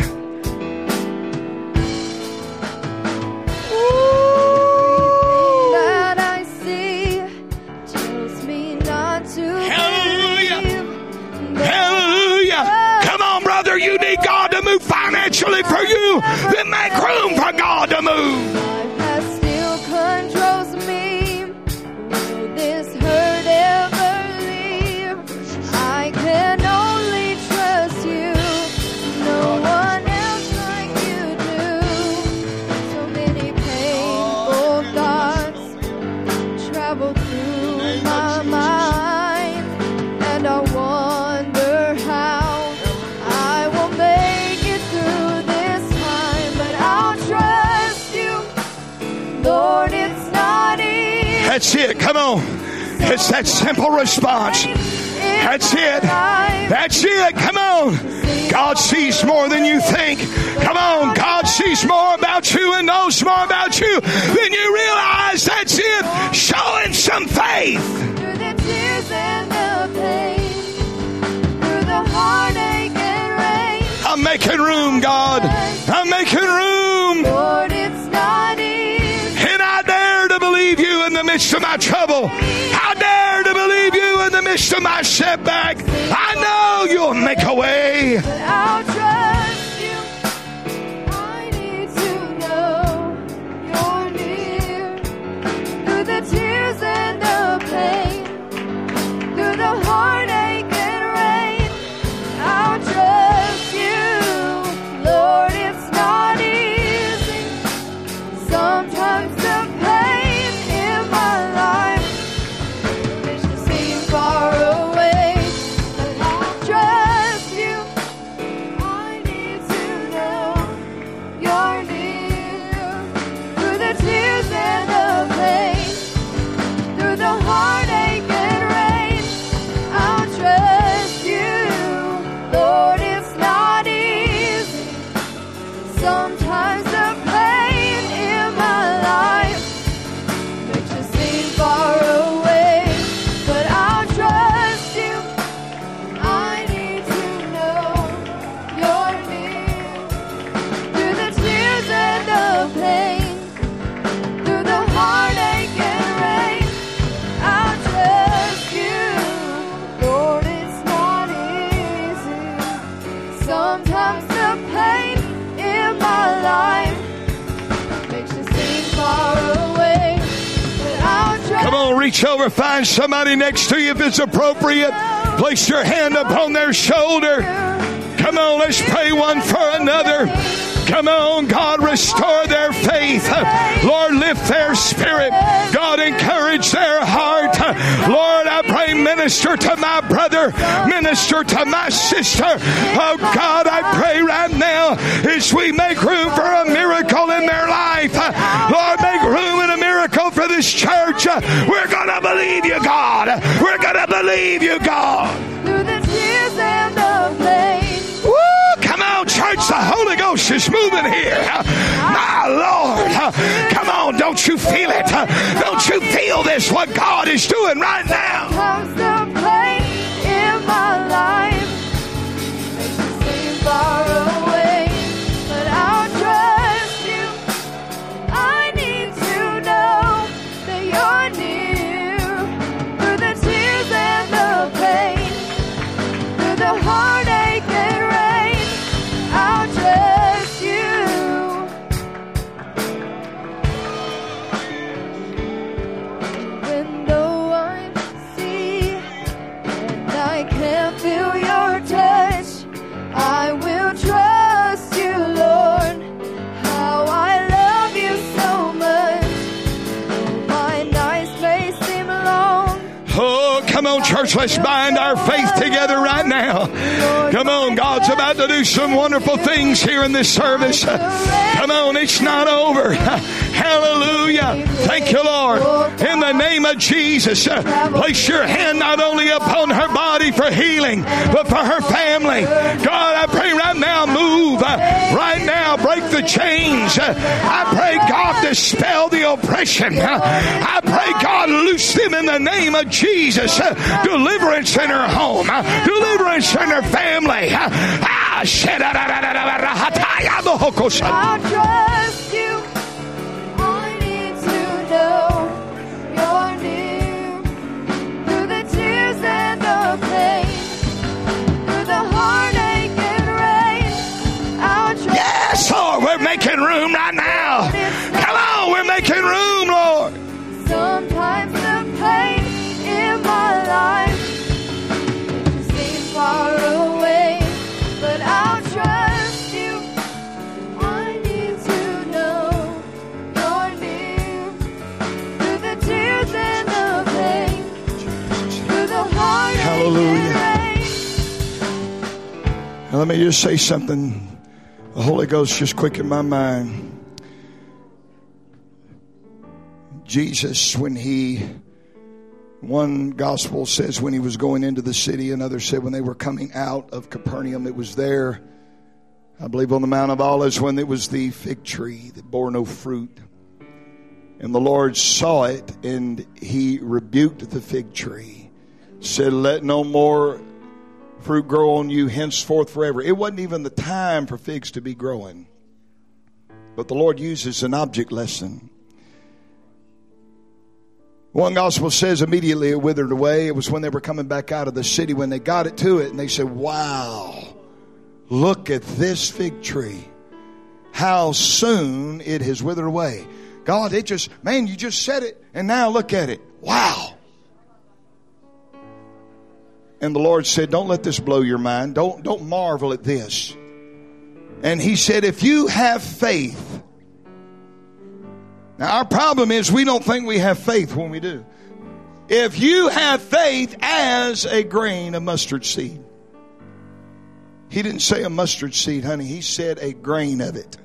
[SPEAKER 3] That I see tells me not to.
[SPEAKER 2] Hallelujah.
[SPEAKER 3] believe.
[SPEAKER 2] Hallelujah. Come on, brother. You need God to move financially for you. Then make room for God to move.
[SPEAKER 3] My past still controls me. Will this hurt ever leave? I can only trust you. No one else like you do. So many painful thoughts travel through my mind, and I wonder how I will make it through this time. But I'll trust you, Lord. It's not easy.
[SPEAKER 2] That's it. Come on. It's that simple response. That's it. That's it. Come on. God sees more than you think. Come on. God sees more about you and knows more about you than you realize. That's it. Show him some faith.
[SPEAKER 3] Through the tears and the pain, through the heartache and rain,
[SPEAKER 2] I'm making room, God. I'm making room.
[SPEAKER 3] Lord, it's not easy.
[SPEAKER 2] And I dare to believe you in the midst of my trouble. I dare to believe you in the midst of my setback. I know you'll make a way.
[SPEAKER 3] But I'll trust you. I need to know you're near. Through the tears and the pain, through the heartache and rain, I'll trust you. Lord, it's not easy. Sometimes the pain in my life makes me seem far away. But I'll trust you. I need to know you're near. Through the tears and the pain, through the heartache and rain, I'll trust you. Lord, it's not easy. Sometimes the pain in my life makes you seem far away. But I'll trust you. I need to know you're near. Through the tears and the pain, through the heartache and rain, I'll trust you. Lord, it's not easy. Sometimes the pain in my life makes you seem far away. But I'll trust
[SPEAKER 2] Come on, reach over, find somebody next to you if it's appropriate. Place your hand upon their shoulder. Come on, let's pray one for another. Come on, God, restore their faith. Lord, lift their spirit. God, encourage their heart. Lord, I pray, minister to my brother, minister to my sister. Oh, God, I pray right now as we make room for a miracle in their life. Lord, make room and a miracle for this church. We're going to believe you, God. We're going to believe you, God.
[SPEAKER 3] through the tears and the pain.
[SPEAKER 2] Woo! Come on, church. The Holy Ghost is moving here. My Lord. Come on. Don't you feel it? Don't you feel this? What God is doing right now.
[SPEAKER 3] Sometimes the pain in my life makes you seem far away. But I'll trust you. I need to know that you're near. Through the tears and the pain, through the heartache and rain, I'll trust you. When though I see and I can't feel your touch, I will
[SPEAKER 2] church, let's bind our faith together right now. Come on, God's about to do some wonderful things here in this service. Come on, it's not over. Hallelujah. Thank you, Lord. In the name of Jesus, place your hand not only upon her body for healing, but for her family. God, I pray right now, move. Right now, break the chains. I pray, God, dispel the oppression. I pray, God, loose them in the name of Jesus. Deliverance in her home. Deliverance in her family.
[SPEAKER 3] I'll trust you. I need to know you're near. Through the tears and the pain, through the heartache and rain, I'll trust.
[SPEAKER 2] Yes, Lord, we're making room right now. Come on, we're making room, Lord.
[SPEAKER 3] Sometimes the pain in my life seems far away, but I'll trust you. I need to know you're near. Through the tears and the pain, through the heartache
[SPEAKER 2] Hallelujah.
[SPEAKER 3] and rain.
[SPEAKER 2] Now, let me just say something. The Holy Ghost just quickened my mind. Jesus, one gospel says when he was going into the city, another said when they were coming out of Capernaum, it was there, I believe on the Mount of Olives, when it was the fig tree that bore no fruit. And the Lord saw it, and he rebuked the fig tree, said, let no more fruit grow on you henceforth forever. It wasn't even the time for figs to be growing. But the Lord uses an object lesson. One gospel says immediately it withered away. It was when they were coming back out of the city when they got it to it, and they said, wow, look at this fig tree. How soon it has withered away. God, you just said it, and now look at it. Wow. And the Lord said, don't let this blow your mind. Don't marvel at this. And he said, if you have faith. Now, our problem is we don't think we have faith when we do. If you have faith as a grain of mustard seed. He didn't say a mustard seed, honey. He said a grain of it.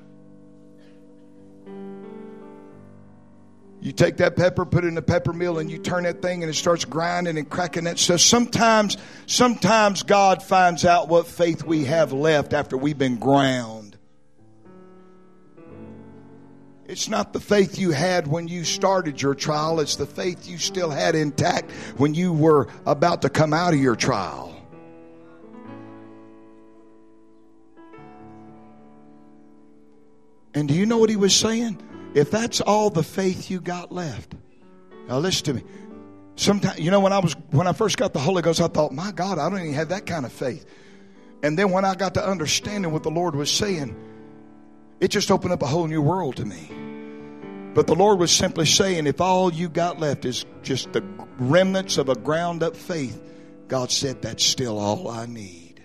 [SPEAKER 2] You take that pepper, put it in a pepper mill, and you turn that thing and it starts grinding and cracking that stuff. Sometimes God finds out what faith we have left after we've been ground. It's not the faith you had when you started your trial. It's the faith you still had intact when you were about to come out of your trial. And do you know what he was saying? If that's all the faith you got left. Now listen to me. Sometimes, when I first got the Holy Ghost, I thought, my God, I don't even have that kind of faith. And then when I got to understanding what the Lord was saying, it just opened up a whole new world to me. But the Lord was simply saying, if all you got left is just the remnants of a ground up faith, God said, that's still all I need.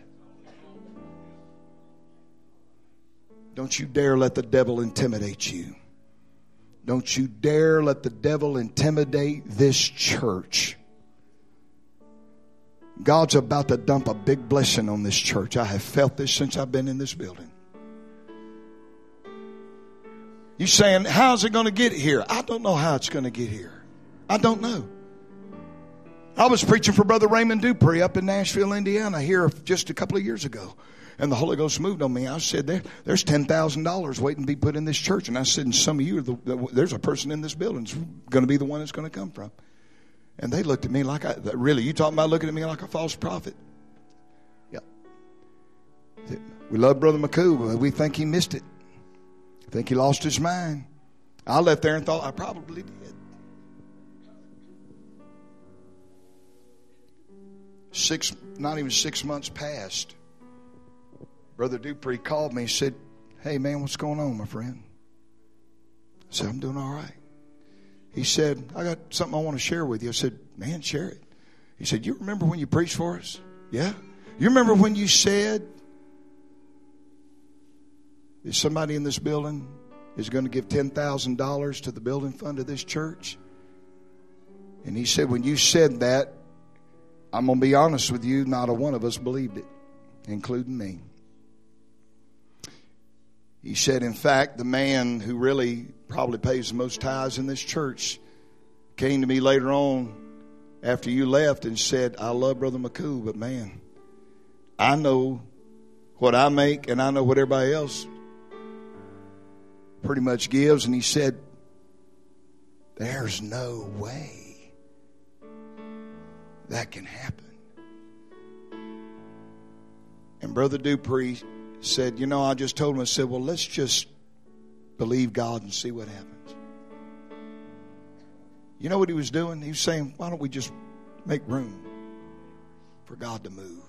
[SPEAKER 2] Don't you dare let the devil intimidate you. Don't you dare let the devil intimidate this church. God's about to dump a big blessing on this church. I have felt this since I've been in this building. You saying, how's it going to get here? I don't know how it's going to get here. I don't know. I was preaching for Brother Raymond Dupree up in Nashville, Indiana, here just a couple of years ago. And the Holy Ghost moved on me. I said, there's $10,000 waiting to be put in this church. And I said, and some of you, there's a person in this building that's going to be the one that's going to come from. And they looked at me like, really, you talking about looking at me like a false prophet? Yeah. We love Brother McCoo, but we think he missed it. I think he lost his mind. I left there and thought I probably did. Not even 6 months passed. Brother Dupree called me and said, hey man, what's going on, my friend? I said, I'm doing all right. He said, I got something I want to share with you. I said, man, share it. He said, you remember when you preached for us? Yeah. You remember when you said that somebody in this building is going to give $10,000 to the building fund of this church? And he said, when you said that, I'm going to be honest with you, not a one of us believed it, including me. He said, in fact, the man who really probably pays the most tithes in this church came to me later on after you left and said, I love Brother McCool, but man, I know what I make and I know what everybody else pretty much gives. And he said, there's no way that can happen. And Brother Dupree said, you know, I just told him, I said, well, let's just believe God and see what happens. You know what he was doing? He was saying, why don't we just make room for God to move?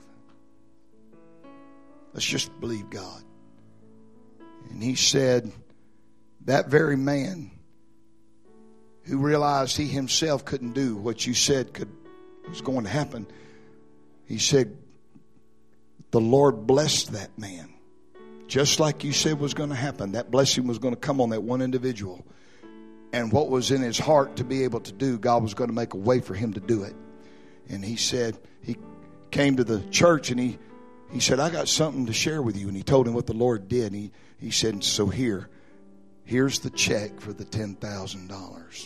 [SPEAKER 2] Let's just believe God. And he said, that very man who realized he himself couldn't do what you said was going to happen, he said, the Lord blessed that man. Just like you said was going to happen. That blessing was going to come on that one individual. And what was in his heart to be able to do, God was going to make a way for him to do it. And he said, he came to the church and he said, I got something to share with you. And he told him what the Lord did. And he said, so here's the check for the $10,000.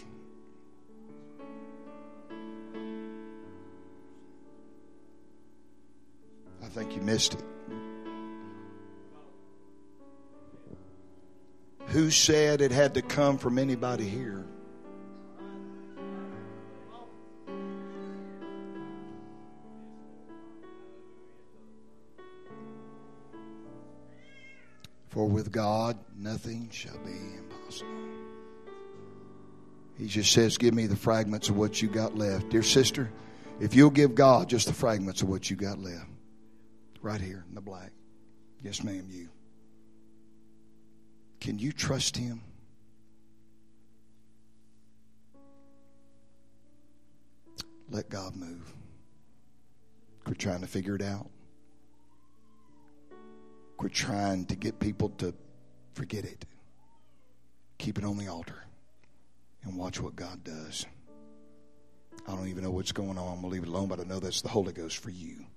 [SPEAKER 2] I think you missed it. Who said it had to come from anybody here? For with God, nothing shall be impossible. He just says, give me the fragments of what you got left. Dear sister, if you'll give God just the fragments of what you got left. Right here in the black. Yes, ma'am, you. Can you trust Him? Let God move. Quit trying to figure it out. Quit trying to get people to forget it. Keep it on the altar and watch what God does. I don't even know what's going on. I'm going to leave it alone, but I know that's the Holy Ghost for you.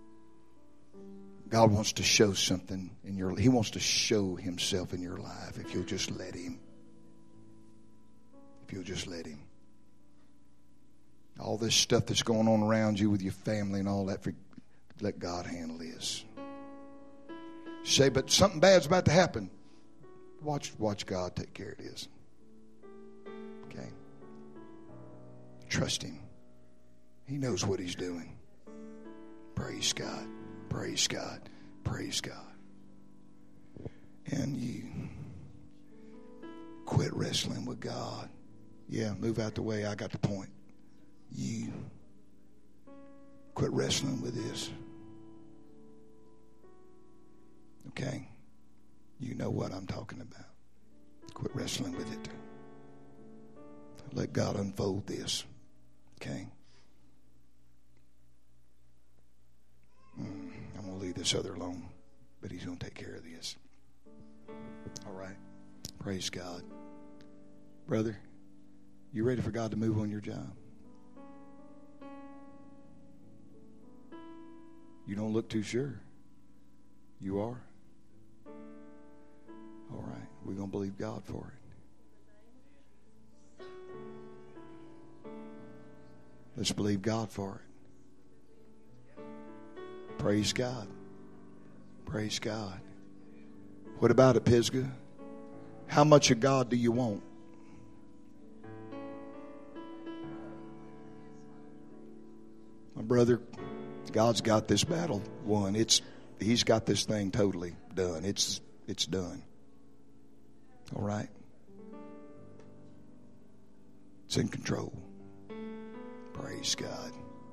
[SPEAKER 2] God wants to show something in your. He wants to show Himself in your life if you'll just let Him. If you'll just let Him. All this stuff that's going on around you with your family and all that, let God handle this. Say, but something bad's about to happen. Watch God take care of this. Okay? Trust Him. He knows what He's doing. Praise God. Praise God. Praise God. And you quit wrestling with God. Yeah, move out the way. I got the point. You quit wrestling with this. Okay? You know what I'm talking about. Quit wrestling with it. Let God unfold this. Okay? I'm going to leave this other alone, but He's going to take care of this. All right. Praise God. Brother, you ready for God to move on your job? You don't look too sure. You are? All right. We're going to believe God for it. Let's believe God for it. Praise God. Praise God. What about it, Pisgah? How much of God do you want? My brother, God's got this battle won. He's got this thing totally done. It's done. All right? It's in control. Praise God.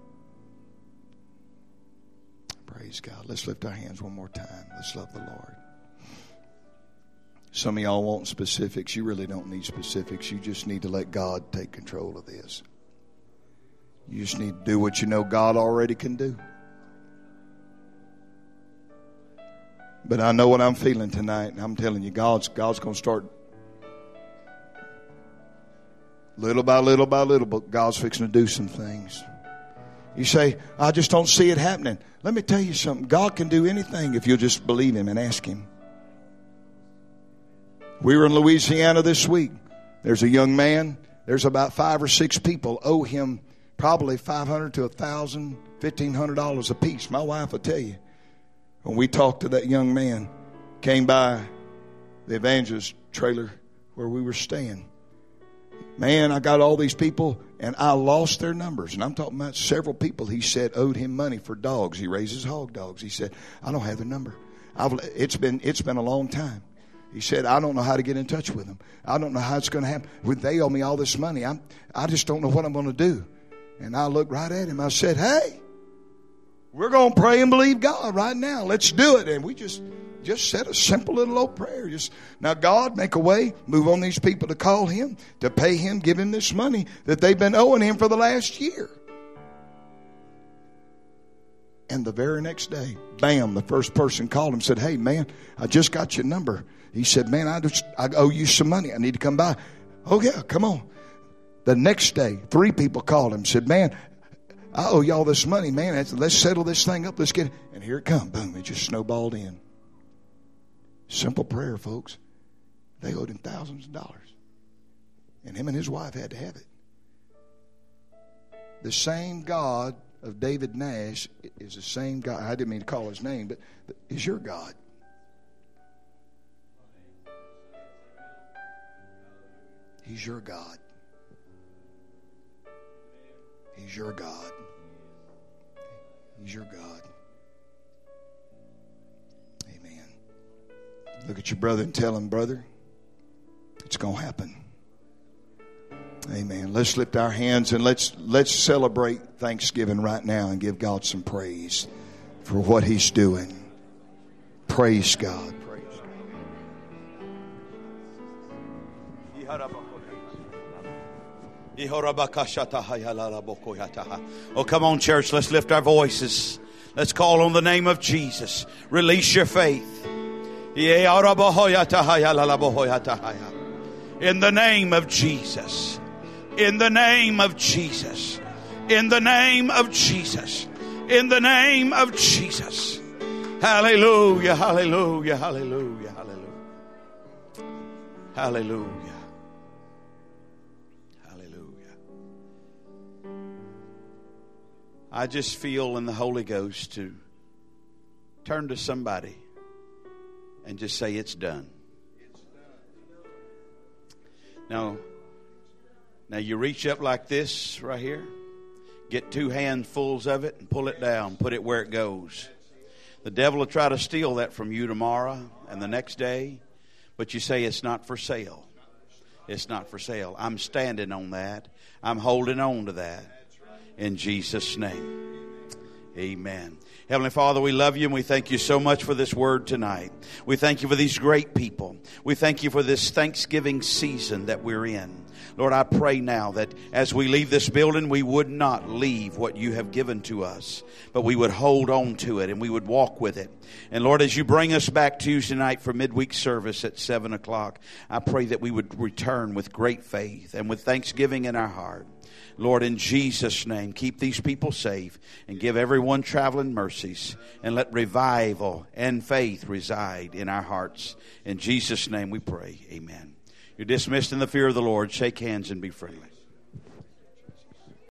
[SPEAKER 2] Praise God. Let's lift our hands one more time. Let's love the Lord. Some of y'all want specifics. You really don't need specifics. You just need to let God take control of this. You just need to do what you know God already can do. But I know what I'm feeling tonight, and I'm telling you, God's going to start little by little by little, but God's fixing to do some things. You say, I just don't see it happening. Let me tell you something. God can do anything if you'll just believe Him and ask Him. We were in Louisiana this week. There's a young man. There's about 5 or 6 people owe him probably $500 to $1,000, $1,500 a piece. My wife will tell you. When we talked to that young man, came by the evangelist trailer where we were staying. Man, I got all these people, and I lost their numbers. And I'm talking about several people, he said, owed him money for dogs. He raises hog dogs. He said, I don't have their number. It's been a long time. He said, I don't know how to get in touch with them. I don't know how it's going to happen. They owe me all this money. I just don't know what I'm going to do. And I looked right at him. I said, hey, we're going to pray and believe God right now. Let's do it. And we just said a simple little old prayer. Now, God, make a way. Move on these people to call Him, to pay Him, give Him this money that they've been owing Him for the last year. And the very next day, bam, the first person called him and said, hey, man, I just got your number. He said, man, I owe you some money. I need to come by. Oh, yeah, come on. The next day, 3 people called him and said, man, I owe y'all this money, man. Let's settle this thing up. Let's get it. And here it comes. Boom, it just snowballed in. Simple prayer, folks. They owed him thousands of dollars. And him and his wife had to have it. The same God of David Nash is the same God. I didn't mean to call his name, but is your God. He's your God. He's your God. He's your God. Amen. Look at your brother and tell him, brother, it's going to happen. Amen. Let's lift our hands and let's celebrate Thanksgiving right now and give God some praise for what He's doing. Praise God.
[SPEAKER 1] Oh, come on, church. Let's lift our voices. Let's call on the name of Jesus. Release your faith. In the name of Jesus. In the name of Jesus. In the name of Jesus. In the name of Jesus. Hallelujah, hallelujah, hallelujah, hallelujah. Hallelujah. I just feel in the Holy Ghost to turn to somebody and just say, it's done. Now you reach up like this right here. Get 2 handfuls of it and pull it down. Put it where it goes. The devil will try to steal that from you tomorrow and the next day. But you say, it's not for sale. It's not for sale. I'm standing on that. I'm holding on to that. In Jesus' name. Amen. Heavenly Father, we love you and we thank you so much for this word tonight. We thank you for these great people. We thank you for this Thanksgiving season that we're in. Lord, I pray now that as we leave this building, we would not leave what you have given to us, but we would hold on to it and we would walk with it. And Lord, as you bring us back Tuesday night for midweek service at 7 o'clock, I pray that we would return with great faith and with thanksgiving in our heart. Lord, in Jesus' name, keep these people safe and give everyone traveling mercies and let revival and faith reside in our hearts. In Jesus' name we pray. Amen. You're dismissed in the fear of the Lord. Shake hands and be friendly.